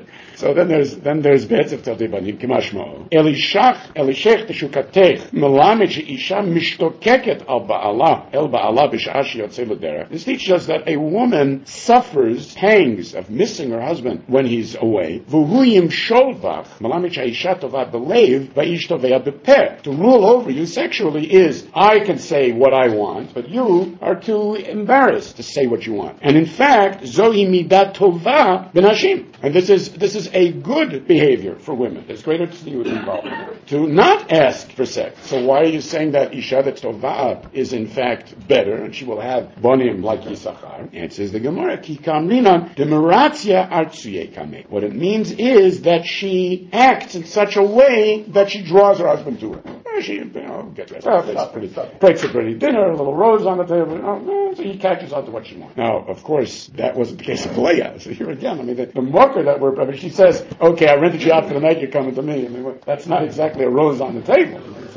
Speaker 1: So then there's Be'etzef Taldei Banim, Kimashmo. Elishech Teshukatech, Melamed she'isha mishtokeket al ba'ala, el ba'ala b'sha'ah she'yotzei l'derech. This teaches us that a woman suffers pangs of missing her husband when he's away. V'hu yimshol bach, melamed she'isha tova b'leiv, va'ish tovea b'peh. To rule over you sexually is, I can say what I want, but you are too embarrassed to say what you want. And in fact, zohi midat tova b'nashim. And this is a good behavior for women. There's greater tzniut involved. To not ask for sex. So why are you saying that Isha that's Tovah is in fact better, and she will have bonim like Yisachar? Answers the Gemara, Ki kamrinan demiratzia artsuye kame. What it means is that she acts in such a way that she draws her husband to her. She, gets dressed up, breaks a pretty dinner, a little rose on the table, so he catches on to what she wants. Now, of course, that wasn't the case of Leah. So here again, I mean, the marker that we're, I mean, she says, okay, I rented you out for the night, you're coming to me. I mean, that's not exactly a rose on the table.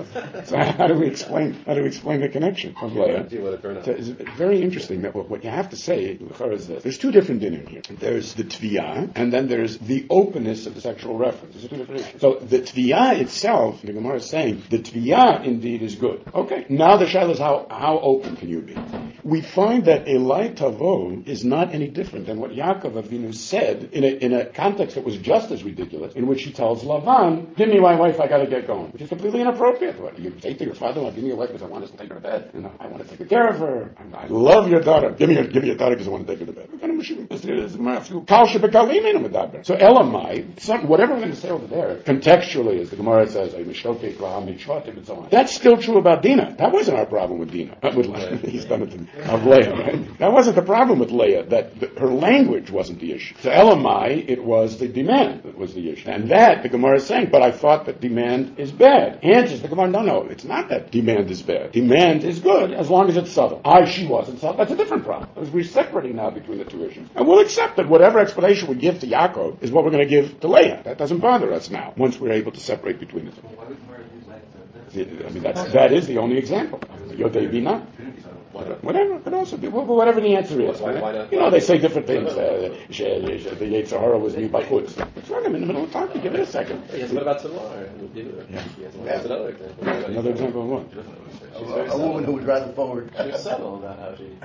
Speaker 1: So how do we explain the connection of Leah? So it's very interesting that what you have to say is this. There's two different dinim here. There's the tviyah, and then there's the openness of the sexual reference. There's two different issues. So the tviyah itself, the Gemara is saying, the tviyah indeed is good. Okay, now the shaila is how open can you be? We find that Elai Tavo is not any different than what Yaakov Avinu said in a context that was just as ridiculous, in which he tells Lavan, give me my wife, I gotta get going, which is completely inappropriate. What, you say to your father, give me your wife because I want to take her to bed. I want to take care of her. I love your daughter. Give me your daughter because I want to take her to bed. So Elamai, whatever we're going to say over there, contextually, as the Gemara says, and so on. That's still true about Dinah. That wasn't our problem with Dinah. He's done it of Leah, right? That wasn't the problem with Leah, that her language wasn't the issue. So Elamai, it was the demand that was the issue. And that, the Gemara is saying, but I thought that demand is bad. Answers the Gemara, no, it's not that demand is bad. Demand is good as long as it's subtle. She wasn't subtle. That's a different problem. We're separating now between the two issues. And we'll accept that whatever explanation we give to Yaakov is what we're going to give to Leah. That doesn't bother us now, once we're able to separate between the two. I mean, that is the only example. Yodei Bina. Whatever, could also be. Whatever the answer is. They say different things. The Yetzer Hara was me by chutz. It's not in the middle of time. Give it a second.
Speaker 3: Yes, what about Tamar? That's another example.
Speaker 1: Another example of what?
Speaker 4: A woman who would rather forward.
Speaker 3: She was subtle about how she...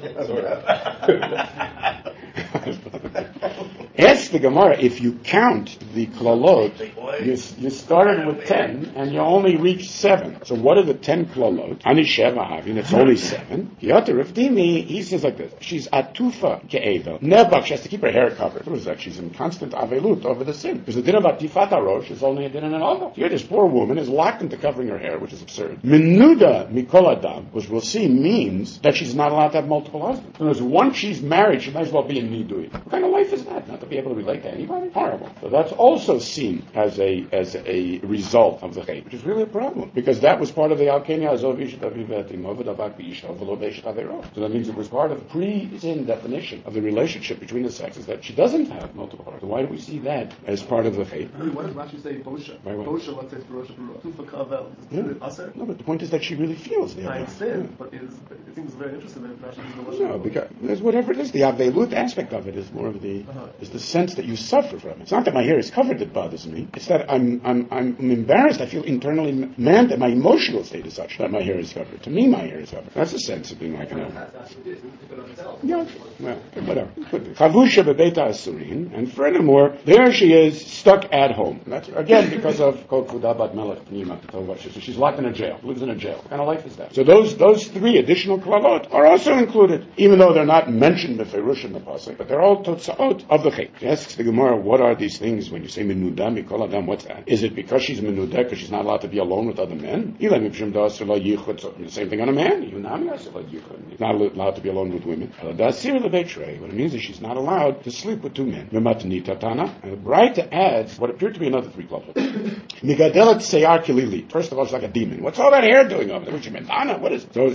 Speaker 1: Ask the Gemara, if you count the klalot, you started with 10 and you only reached 7. So what are the 10 klalot? Ani Sheva Havin, it's only 7. Yoter Dimi, he says like this, she's atufa ke'evel. Nebach, she has to keep her hair covered. What is that? She's in constant avelut over the sin. Because the din of atifat harosh is only a din in an oval. Here this poor woman is locked into covering her hair, which is absurd. Menuda mikol adam, which we'll see means that she's not allowed to have multiple husbands. In other words, once she's married, she might as well be in nidui. What kind of life is that? Not the be able to relate to anybody? Horrible. So that's also seen as a result of the chait, which is really a problem, because that was part of the alkenia azov ishat avivetim ovadavak b'isha v'lo beishat avero. So that means it was part of the pre-sin definition of the relationship between the sexes that she doesn't have multiple partners. So why do we see that as part of the chait?
Speaker 2: What does Rashi say? Bosha. Bosha, let's say it's Rosh Hashanah.
Speaker 1: No, but the point is that she really feels the
Speaker 2: I understand, but it seems very interesting that Rashi is
Speaker 1: no, because there's whatever it is, the avelut aspect of it is more of the is the sense that you suffer from it. It's not that my hair is covered that bothers me. It's that I'm embarrassed. I feel internally mad that my emotional state is such that my hair is covered. To me, my hair is covered. That's the sense of being like an animal. Yeah, well, whatever. Chavusha bebeta asurin, and furthermore, there she is stuck at home. That's again because of kol kudabat melech pnima. So she's locked in a jail. Lives in a jail. What kind of life is that? So those three additional klalot are also included, even though they're not mentioned beferush in the pasuk, but they're all totzaot of the chait. She asks the Gemara, what are these things when you say menuda mikol adam? What's that? Is it because she's menuda because she's not allowed to be alone with other men? The same thing on a man. He's not allowed to be alone with women. What it means is she's not allowed to sleep with two men. And the Braita adds what appeared to be another three klalot. Migadelet seyar kilili. First of all, it's like a demon. What's all that hair doing over there? What is it? So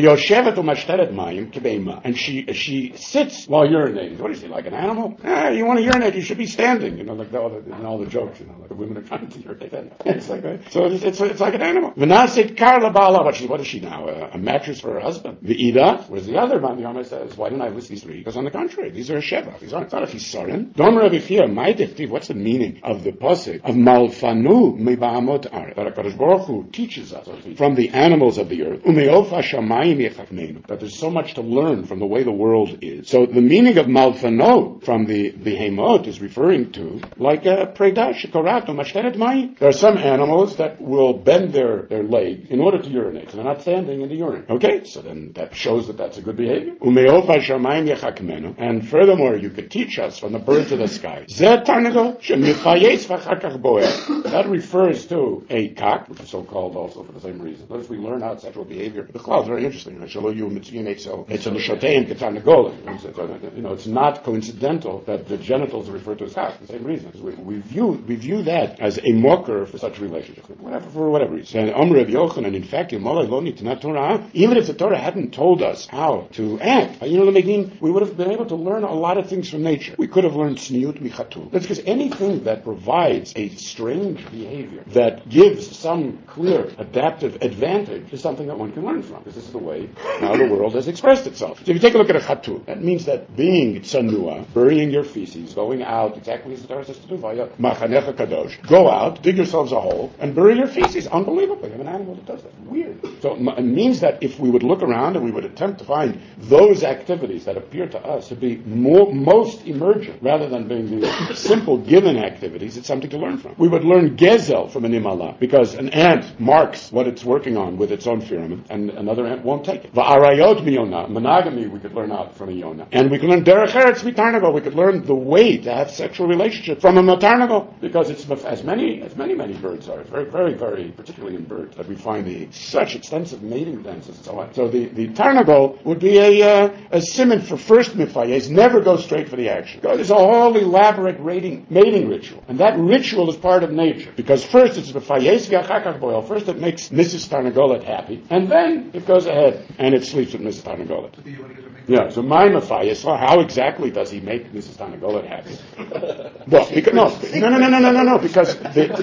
Speaker 1: and she sits while urinating. What is she, like an animal? You want to urinate, you should be standing. Like all the jokes, like the women are trying to urinate. It's like that. So it's like an animal. What is she now? A mattress for her husband. The Ida, whereas the other man, the Yoma says, why didn't I list these three? Because on the contrary, these are a Sheva. These aren't a Fisarin. Dom Rabbi Chia, my diftiv, what's the meaning of the pasuk of Malfanu Meba'amot Ar? That HaKadosh Baruch Hu teaches us from the animals of the earth. Umeofa Shamayim Yechakmeinu. That there's so much to learn from the way the world is. So the meaning of Malfano from the Hemot is referring to like a Preda Shikorat Umashteret Mayim. There are some animals that will bend their leg in order to urinate. So they're not standing in the urine. Okay? So then that shows that that's a good behavior. Umeofa Shamayim Yechakmeinu. And furthermore, you could teach us from the birds of the sky. Zet Tarnago Shemifayes Vachakach Boer. That refers to a cock, which is so called also for the same reason. Notice we learn out sexual behavior. The cloud is very interesting. It's a nishotein ketarnagolim. It's not coincidental that the genitals are referred to as cock. The same reason. We view that as a mocker for such relationships. For whatever reason. And in fact, even if the Torah hadn't told us how to act, we would have been able to learn a lot of things from nature. We could have learned sniut michatul. That's because anything that provides a strange behavior that gives some clear adaptive advantage is something that one can learn from. Because this is the way how the world has expressed itself. So if you take a look at a chatul, that means that being tsanua, burying your feces, going out, exactly as the Torah says to do, via machanecha kadosh, go out, dig yourselves a hole, and bury your feces. Unbelievable. You have an animal that does that. Weird. So it means that if we would look around and we would attempt to find those activities that appear to us to be most emergent, rather than being the simple given activities, it's something to learn from. We would learn gezel from an imala, because an ant marks what it's working on with its own pheromone, and another ant won't take it. Va'arayot miyona, monogamy we could learn out from a yona. And we could learn derech eretz mitarnago, we could learn the way to have sexual relationship from a matarnago, because it's as many birds are. It's very, very, very, particularly in birds, that we find such extensive mating dances and so on. So the tarnago would be a simon for first mifayes, never go straight for the action. There's a whole elaborate mating ritual. And that ritual is part of nature. Because first it's mifayes v'achakach boil. First it makes Mrs. Tarnagolet happy. And then it goes ahead and it sleeps with Mrs. Tarnagolet. Yeah, so my mafayes, how exactly does he make Mrs. Tarnagolet happy? Well, no, because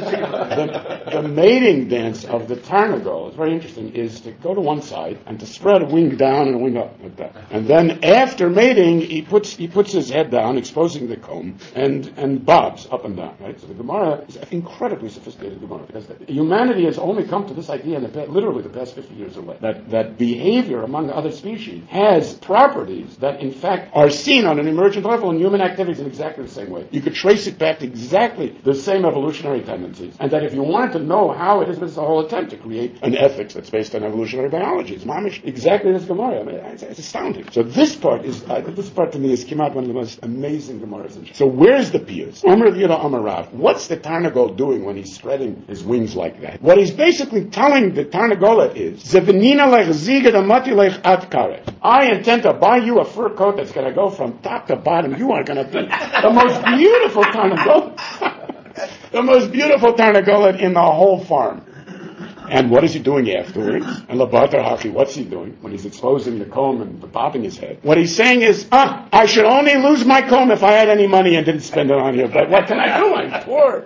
Speaker 1: the mating dance of the Tarnagol is very interesting, is to go to one side and to spread a wing down and a wing up like that. And then after mating, he puts his head down, exposing the comb, and bobs up and down, right? So the Gemara is an incredibly sophisticated Gemara, because humanity has only come to this idea in literally the past 50 years or less, that behavior among other species has properties that in fact are seen on an emergent level in human activities in exactly the same way. You could trace it back to exactly the same evolutionary tendencies, and that if you wanted to know how it is, this is a whole attempt to create an ethics that's based on evolutionary biology. It's mamish exactly this Gemara. I mean, it's astounding. So this part to me is came out one of the most amazing Gemaras. So where's the piyus? Omer V'yada Amarav. What's the Tarnagol doing when he's spreading his wings like that? What he's basically telling the Tarnagolet is, Zevenina lech zigad amati lech at karet. I intend to buy you a fur coat that's going to go from top to bottom. You are going to The most beautiful tarnagolet. The most beautiful tarnagolet in the whole farm. And what is he doing afterwards? And Labatar Hachi, what's he doing when he's exposing the comb and popping his head? What he's saying is, I should only lose my comb if I had any money and didn't spend it on you. But what can I do? I'm poor.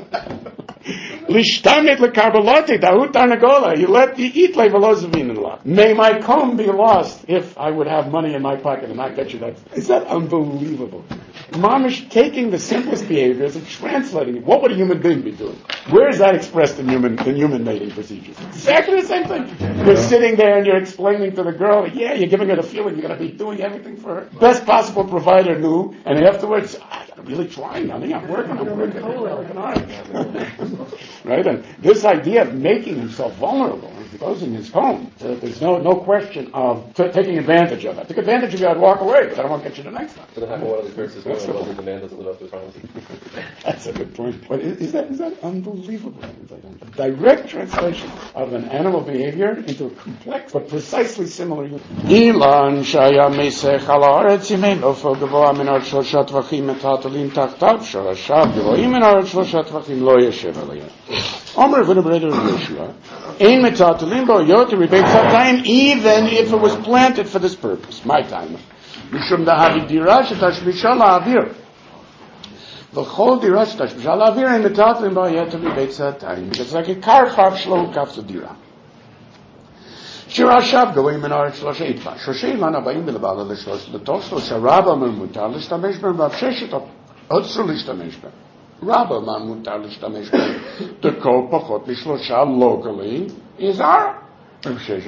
Speaker 1: Lishtamit lekarbalote dahut tarnagola. You eat levelozavin in law. May my comb be lost if I would have money in my pocket and not get you that. Is that unbelievable? Mamish taking the simplest behaviors and translating it. What would a human being be doing? Where is that expressed in human mating procedures? Exactly the same thing. You're sitting there and you're explaining to the girl, you're giving her the feeling you're going to be doing everything for her. Best possible provider knew, and afterwards, I'm really trying, honey. I'm working hard. Right? And this idea of making himself vulnerable and exposing his home, there's no question of taking advantage of it. Take advantage of you, I'd walk away, but I don't want to get you the next time.
Speaker 3: So then how come one of the curses going on the man doesn't live up to his promises?
Speaker 1: That's a good point. But is that unbelievable? A direct translation of an animal behavior into a complex but precisely similar. Ilan shaya mesech al haaretz yimein ofo gavoa min art shlosha tvachim metatalim tachtav shorashav gavoim min art shlosha tvachim lo yeshev aliyah. Omer v'nebreder Yeshua ein metatalim bo yoter ribeit satayim, even if it was planted for this purpose. My time. Mishum dahavi dira shetashmisha la'avir. V'chol dira shetashmisha la'avir ein metatalim bo yoter ribeit satayim. It's like a karchav shlo kafta dira. Shirashav goim min aretz shlosha itva. Shoshei man abayim b'lebala l'shlosh l'tosh shlosha rabba man mutar l'shtamesh ben v'avsheshet otzru l'shtamesh ben. Rabba man mutar l'shtamesh ben. The kol pachot l'shlosha locally is our. To give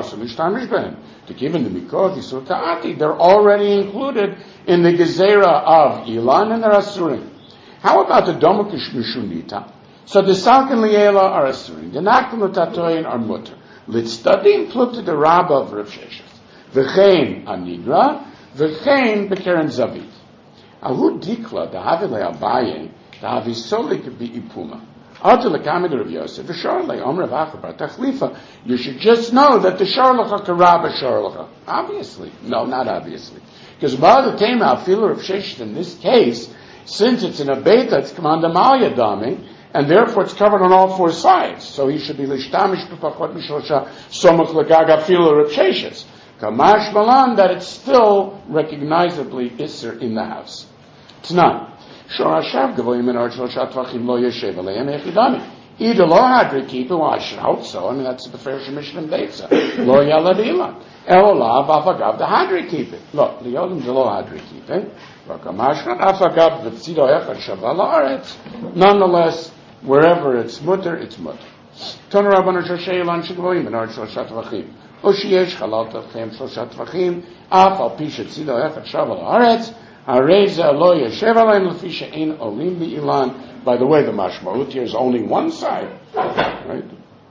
Speaker 1: in the mikot yisur ta'ati, they're already included in the gezerah of Ilan and the Asurim. How about the domakish mishunita? So the salkin liela are Asurim, the naktim utatoyin are mutter. Litstadim plukta the rabba of Rav Sheshes. V'chein anigra, v'chein bekeren zavit. Ahu dikla, the havile abaye, the havisoli could be ipuma. You should just know that the sharlacha karaba sharlacha. Obviously. No, not obviously. Because Ba'ad came out, filler of Sheshet in this case, since it's in a beta, it's command Amalia Dami, and therefore it's covered on all four sides. So he should be lishtamish b'pachot mishosha somach lagaga filler of Sheshet. Kamash malan, that it's still recognizably Isser in the house. It's not. Shorashav gavoim min art shlosha tvachim lo yeshev aleihem echidami. Either lo hadri kipe, well I should hope so, I mean that's the fair shemishlim beitza. Lo yalad ilan. Elolav afagav the hadri kipe. Look, liolim de lo hadri kipe. Vakamashkan afagav v'tzido echad shaval haaretz. Nonetheless, wherever it's mutter, it's mutter. Ton rabbanon shoshei ilan shegavoim min art shlosha tvachim. O sheyesh chalal tachem shlosha tvachim. Af al pi shetzido echad shaval haaretz. By the way, the mashmaut here is only one side, right?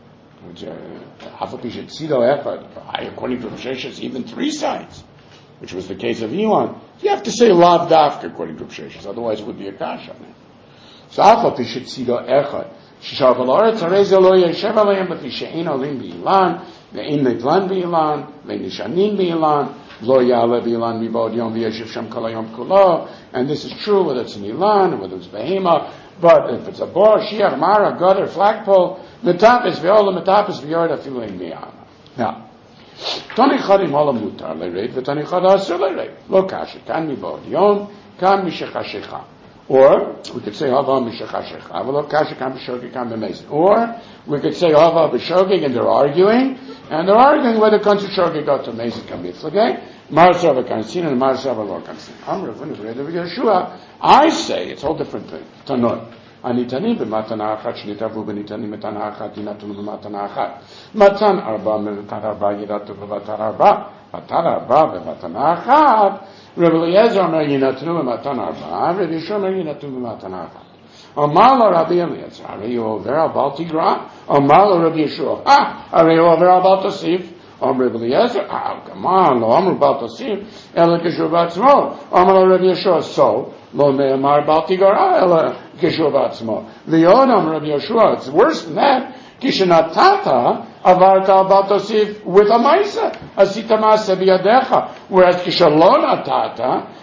Speaker 1: According to Sheshes, even three sides, which was the case of Elon. You have to say lav dafka according to Sheshes, otherwise it would be a kasha. So afa pishet tzido echad. Sheshav alaretz hareza lo yeshev aleihem b'fi she'ein olim b'ilan ve'ein nidlan b'ilan ve'nishanin b'ilan. Lo ya'aleh b'ilan mibod yom v'yeshiv shem kol hayom kulo, and this is true whether it's an ilan or whether it's behema. But if it's a bor, shiach, mara, gutter, flagpole, metapis ve'ola, metapis ve'yord afilu ein miyama. Now, tani chadim ola mutar le'reid v'tani chad asur le'reid. Lo kasha kan mibod yom kan mishachashecha. Or we could say hava mishachashecha. Avlo kasha kan b'shogeg kan b'mezid. Or we could say hava b'shogeg, and they're arguing whether kansu shogeg got to mezid kan b'tzlagay. Marsava kansin and Marsava lo kansin. Amr of Yeshua, I say it's all different thing. Tanoi. Anitani b'matana achat shnitavu b'nitani matana achat yinatu b'matana achat. Matan arba b'matan arba yinatu b'matan arba. Matan arba b'matana achat. Rabbi Eliezer Omer yinatu b'matan arba. Rabbi Yeshua Omer yinatu b'matan achat. Amar lo Rabbi Eliezer, Arei hu over al bal tigra. Amar lo Rabbi Yeshua, Arei hu over al bal tosif. Amr Rabbi Eliezer, come on, lo Amr bal tosif. Ela kishur b'atzmo. Amar lo Rabbi Yeshua, so lo me'amar bal tigra. Ela kishur b'atzmo. Li'od Amr Rabbi Yeshua, it's worse than that. Kishenatata avarta al bal tosif with a ma'isa. Asita ma'aseh biyadecha. Whereas kishalonatata,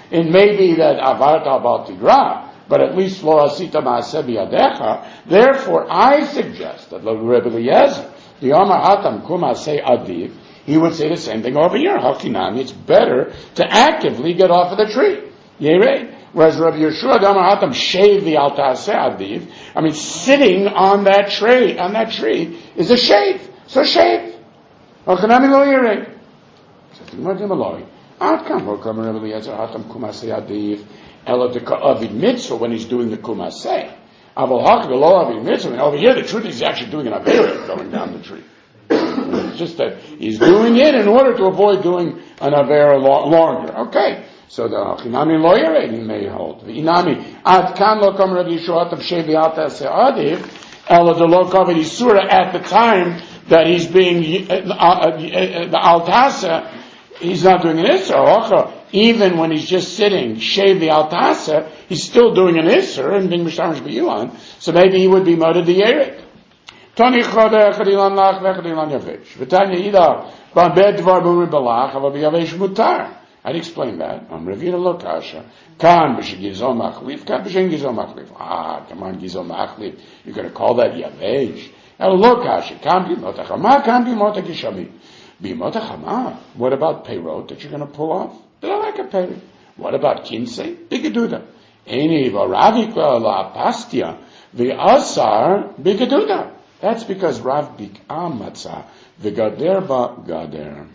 Speaker 1: it may be that avarta abal tigra, but at least lo asita ma'aseh biyadecha. Therefore, I suggest that Rebbe Eliezer, the Amar Hatam Kumasei Adiv, he would say the same thing over here. Hakinami, it's better to actively get off of the tree. Yerei. Whereas Rabbi Yeshua the Amar Hatam shave the al ta'aseh adiv. I mean, sitting on that tree is a shave. So shave. Hakinami lo yerei. Says the Gemara Maloi. Ad kam ho kam Rabbi Eliezer Hatam Kumasei Adiv. Elo de ka'avid mitzvah when he's doing the kumasei. Aval hak the lo avid mitzvah. And over here, the truth is he's actually doing an avera going down the tree. It's just that he's doing it in order to avoid doing an avera longer. Okay. So the Chinami lawyer he may hold. The Inami ad kan lo kam Rabbi Yeshua of shevi al ta'aseh adiv ela de lo kavid isura at the time that he's being the al ta'aseh, he's not doing an isra. Even when he's just sitting shevi al ta'aseh, he's still doing an isra and being mishtamish b'yuan. So maybe he would be moted the yerik. Tani chodeh chadilan lach vechadilan yavesh. V'tanya ida ba'bed dvar b'umri balach ava b'yavesh mutar. I'd explain that. Revina lo kasha. Kan b'shegizom machlif. Kan b'shegizom machlif. Come on, gizom machlif. You're going to call that yavesh. El lo kasha. Kan b'mot hachama. Kan b'mot ha'gishamim. B'mot hachama. What about peyrot that you're going to pull off? They don't like a peyrot. What about kinsey? Bigaduda. Eni v'ravika la pastia. V'asar bigaduda. That's because Rav Bik'am matzah v'gader ba'gader.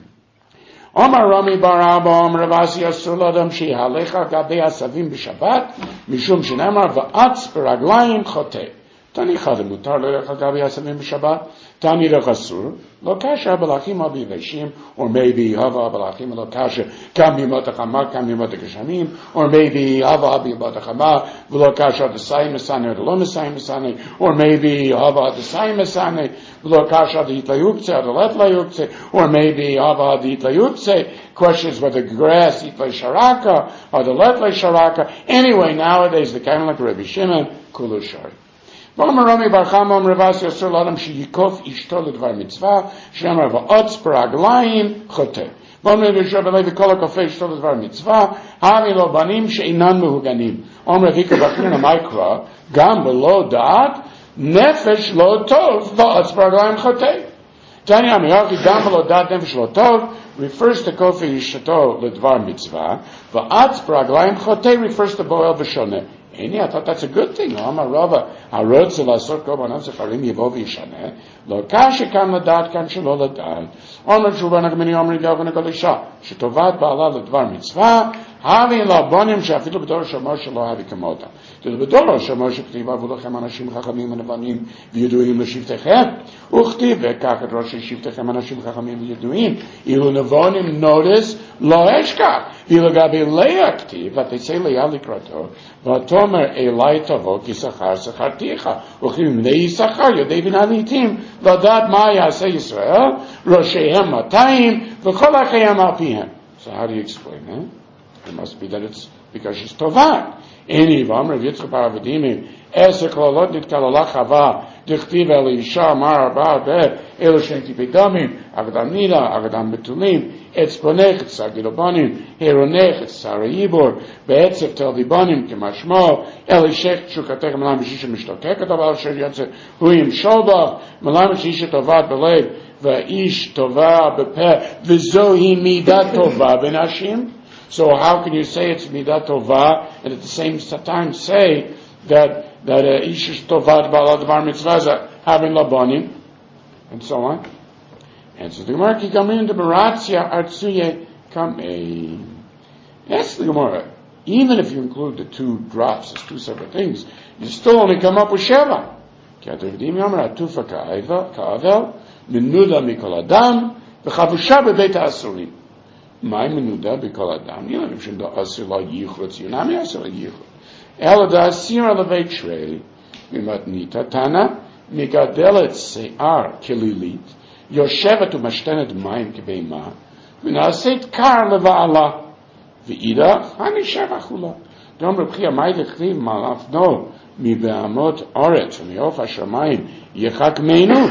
Speaker 1: Omar Rami bar Abba Omar Ravasi Asur L'Adam Shehalecha Gadei Asavim B'Shabbat Mishum Shenamar Va'atz B'Raglayim Choteh. Tani Chadem Mutar L'Lecha Gadei Asavim B'Shabbat Tani Rech Asur Lo Kasha B'Lachim Abiveshim, or maybe Hava B'Lachim Lo Kasha Kam B'Mot HaChamah Kam B'Mot HaGeshamim, or maybe Hava B'Mot HaChamah V'Lo Kasha D'Sayim Esaneh V'Lo Mesayim Esaneh, or maybe Hava D'Sayim Esaneh V'Lo Kasha D'Hitla Yuktzeh D'Letla Yuktzeh, or maybe Hava D'Hitla Yuktzeh. Questions whether grass Hitla Sharaka or the Letla Sharaka. Anyway, nowadays the kind of like Rabbi Shimon Kulu Shari. V'Omer Rami bar Chama Omer Ravasi Asur L'Adam Sheyikof Ishto L'Dvar Mitzvah She'amar Va'otz B'Raglayim Choteh. V'Omer Rabbi Yeshua ben Levi Kol HaKofei Ishto L'Dvar Mitzvah Havi Lo Banim She'inan Mehuganim. Omer Vika B'China Maikra Gam B'Lo Da'at Nefesh Lo Tov Va'otz B'Raglayim Choteh. Tanya Amiyachi Gam B'Lo Da'at Nefesh Lo Tov refers to Kofei Ishto L'Dvar Mitzvah. Va'atz B'Raglayim Choteh refers to Boel V'Shoneh. I thought that's a good thing. Amar Rava, Harotze Lasot Korbanot Zecharim Yevov Yishaneh, Lo Kasha Kan Ladat Kan Shelo Ladat. Amar Shuvan Agmeni Amri Yavon Agalisha, Shetovat Ba'ala L'Dvar Mitzvah, Havi Lo Bonim She'afilu B'Dor Shemor Shelo Havi Kamota. To the B'Dor Shemor She'Ktiva V'Lochem Anashim Chachamim Nevanim V'Yeduim L'Shivtechem, Uchtiv V'Kach Et Rosh Shivtechem Anashim Chachamim V'Yeduim, Ilu Nevonim notice Lo Eshkach, V'Ilu Gabi Le'aktiv, but they say Le'al Likrato, V'Tomer Elai Tavo Kisachar Sacharticha, Uchim Nei Yisachar Yodei V'Nalitim, V'Adat Ma Yaseh Yisrael, Roshehem Matayim, V'Chol HaChayam Alpihem. So how do you explain that? It must be that it's because she's Tovat. Any Vam Rav Yitzchak bar Avadimim, Eser Kololot Nitkalala Chava, Dichtiv Elisha Mar Bar Be, Elo Shenti Bedamim, Agadam Nida, Agadam Betulim, Etz Bonech, Etz Sagilobanim, Heronech, Etz Sarayibor, Be'etzef Tel Dibanim, Kemashmo, Elishech Shukatech Malam Shisha Mishtokeket Aval Sher Yotze, Huyim Sholbach, Malam Shisha Tovat Belev, Va'ish Tova Bepeh, V'zohi Midat Tova Benashim. So how can you say it's Midat Tova and at the same time say that Ishish Tovat Ba'ala Dvar Mitzvah having Labanim and so on? Answer the Gemara, Ki Gamin de Baratzia Artsuye Kamei. Yes, the Gemara, even if you include the two drops as two separate things, you still only come up with Sheva. Ki Atavdim Yomer Atufa Ka'avel, Menuda Mikol Adam, V'chavusha B'beit HaAsurim. My menuda b'kol adam. You know, if you don't asir la yichutz, you're not asir la yichutz. Ela da asir ala veitrei, mimatnita tana, migadelet se'ar kelilit, yoshevet umashtenet mayim kebeima, v'naaset kar leva'ala, v'idach, hanisher achula. Dom Rebchia Maide Chliv malafno, mi be'amot oretz, v'miof hashamayim, yechak meinu.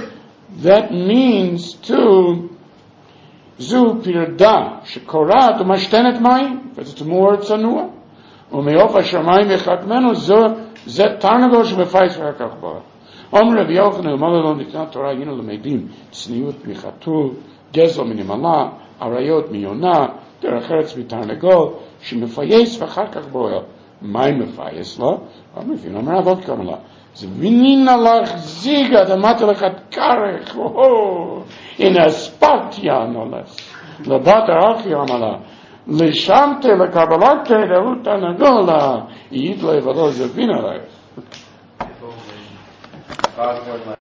Speaker 1: That means to Zu pirda shekorat umashtenet mayim. but it's more tzanua. ומעוף השמיים יחק ממנו, זה תרנגול שמפייס רק כך בו. אומר רבי יוחנן, אמר לו ניתנה תורה, הנה למדים, צניעות מחתול, גזל מנמלה, עריות מיונה, דרך ארץ מתרנגול, שמפייס ואחר כך בועל. מה מפייס לו? מבין, אומר אבות כמה לה. זה מנינה לך זיגה, דמתה לך כרך, הנה אספתיה נולס. לבת האחי אמרה, לשמתי לקבלת תדעות תנגולה, יעיד לו ולא זבין עליך.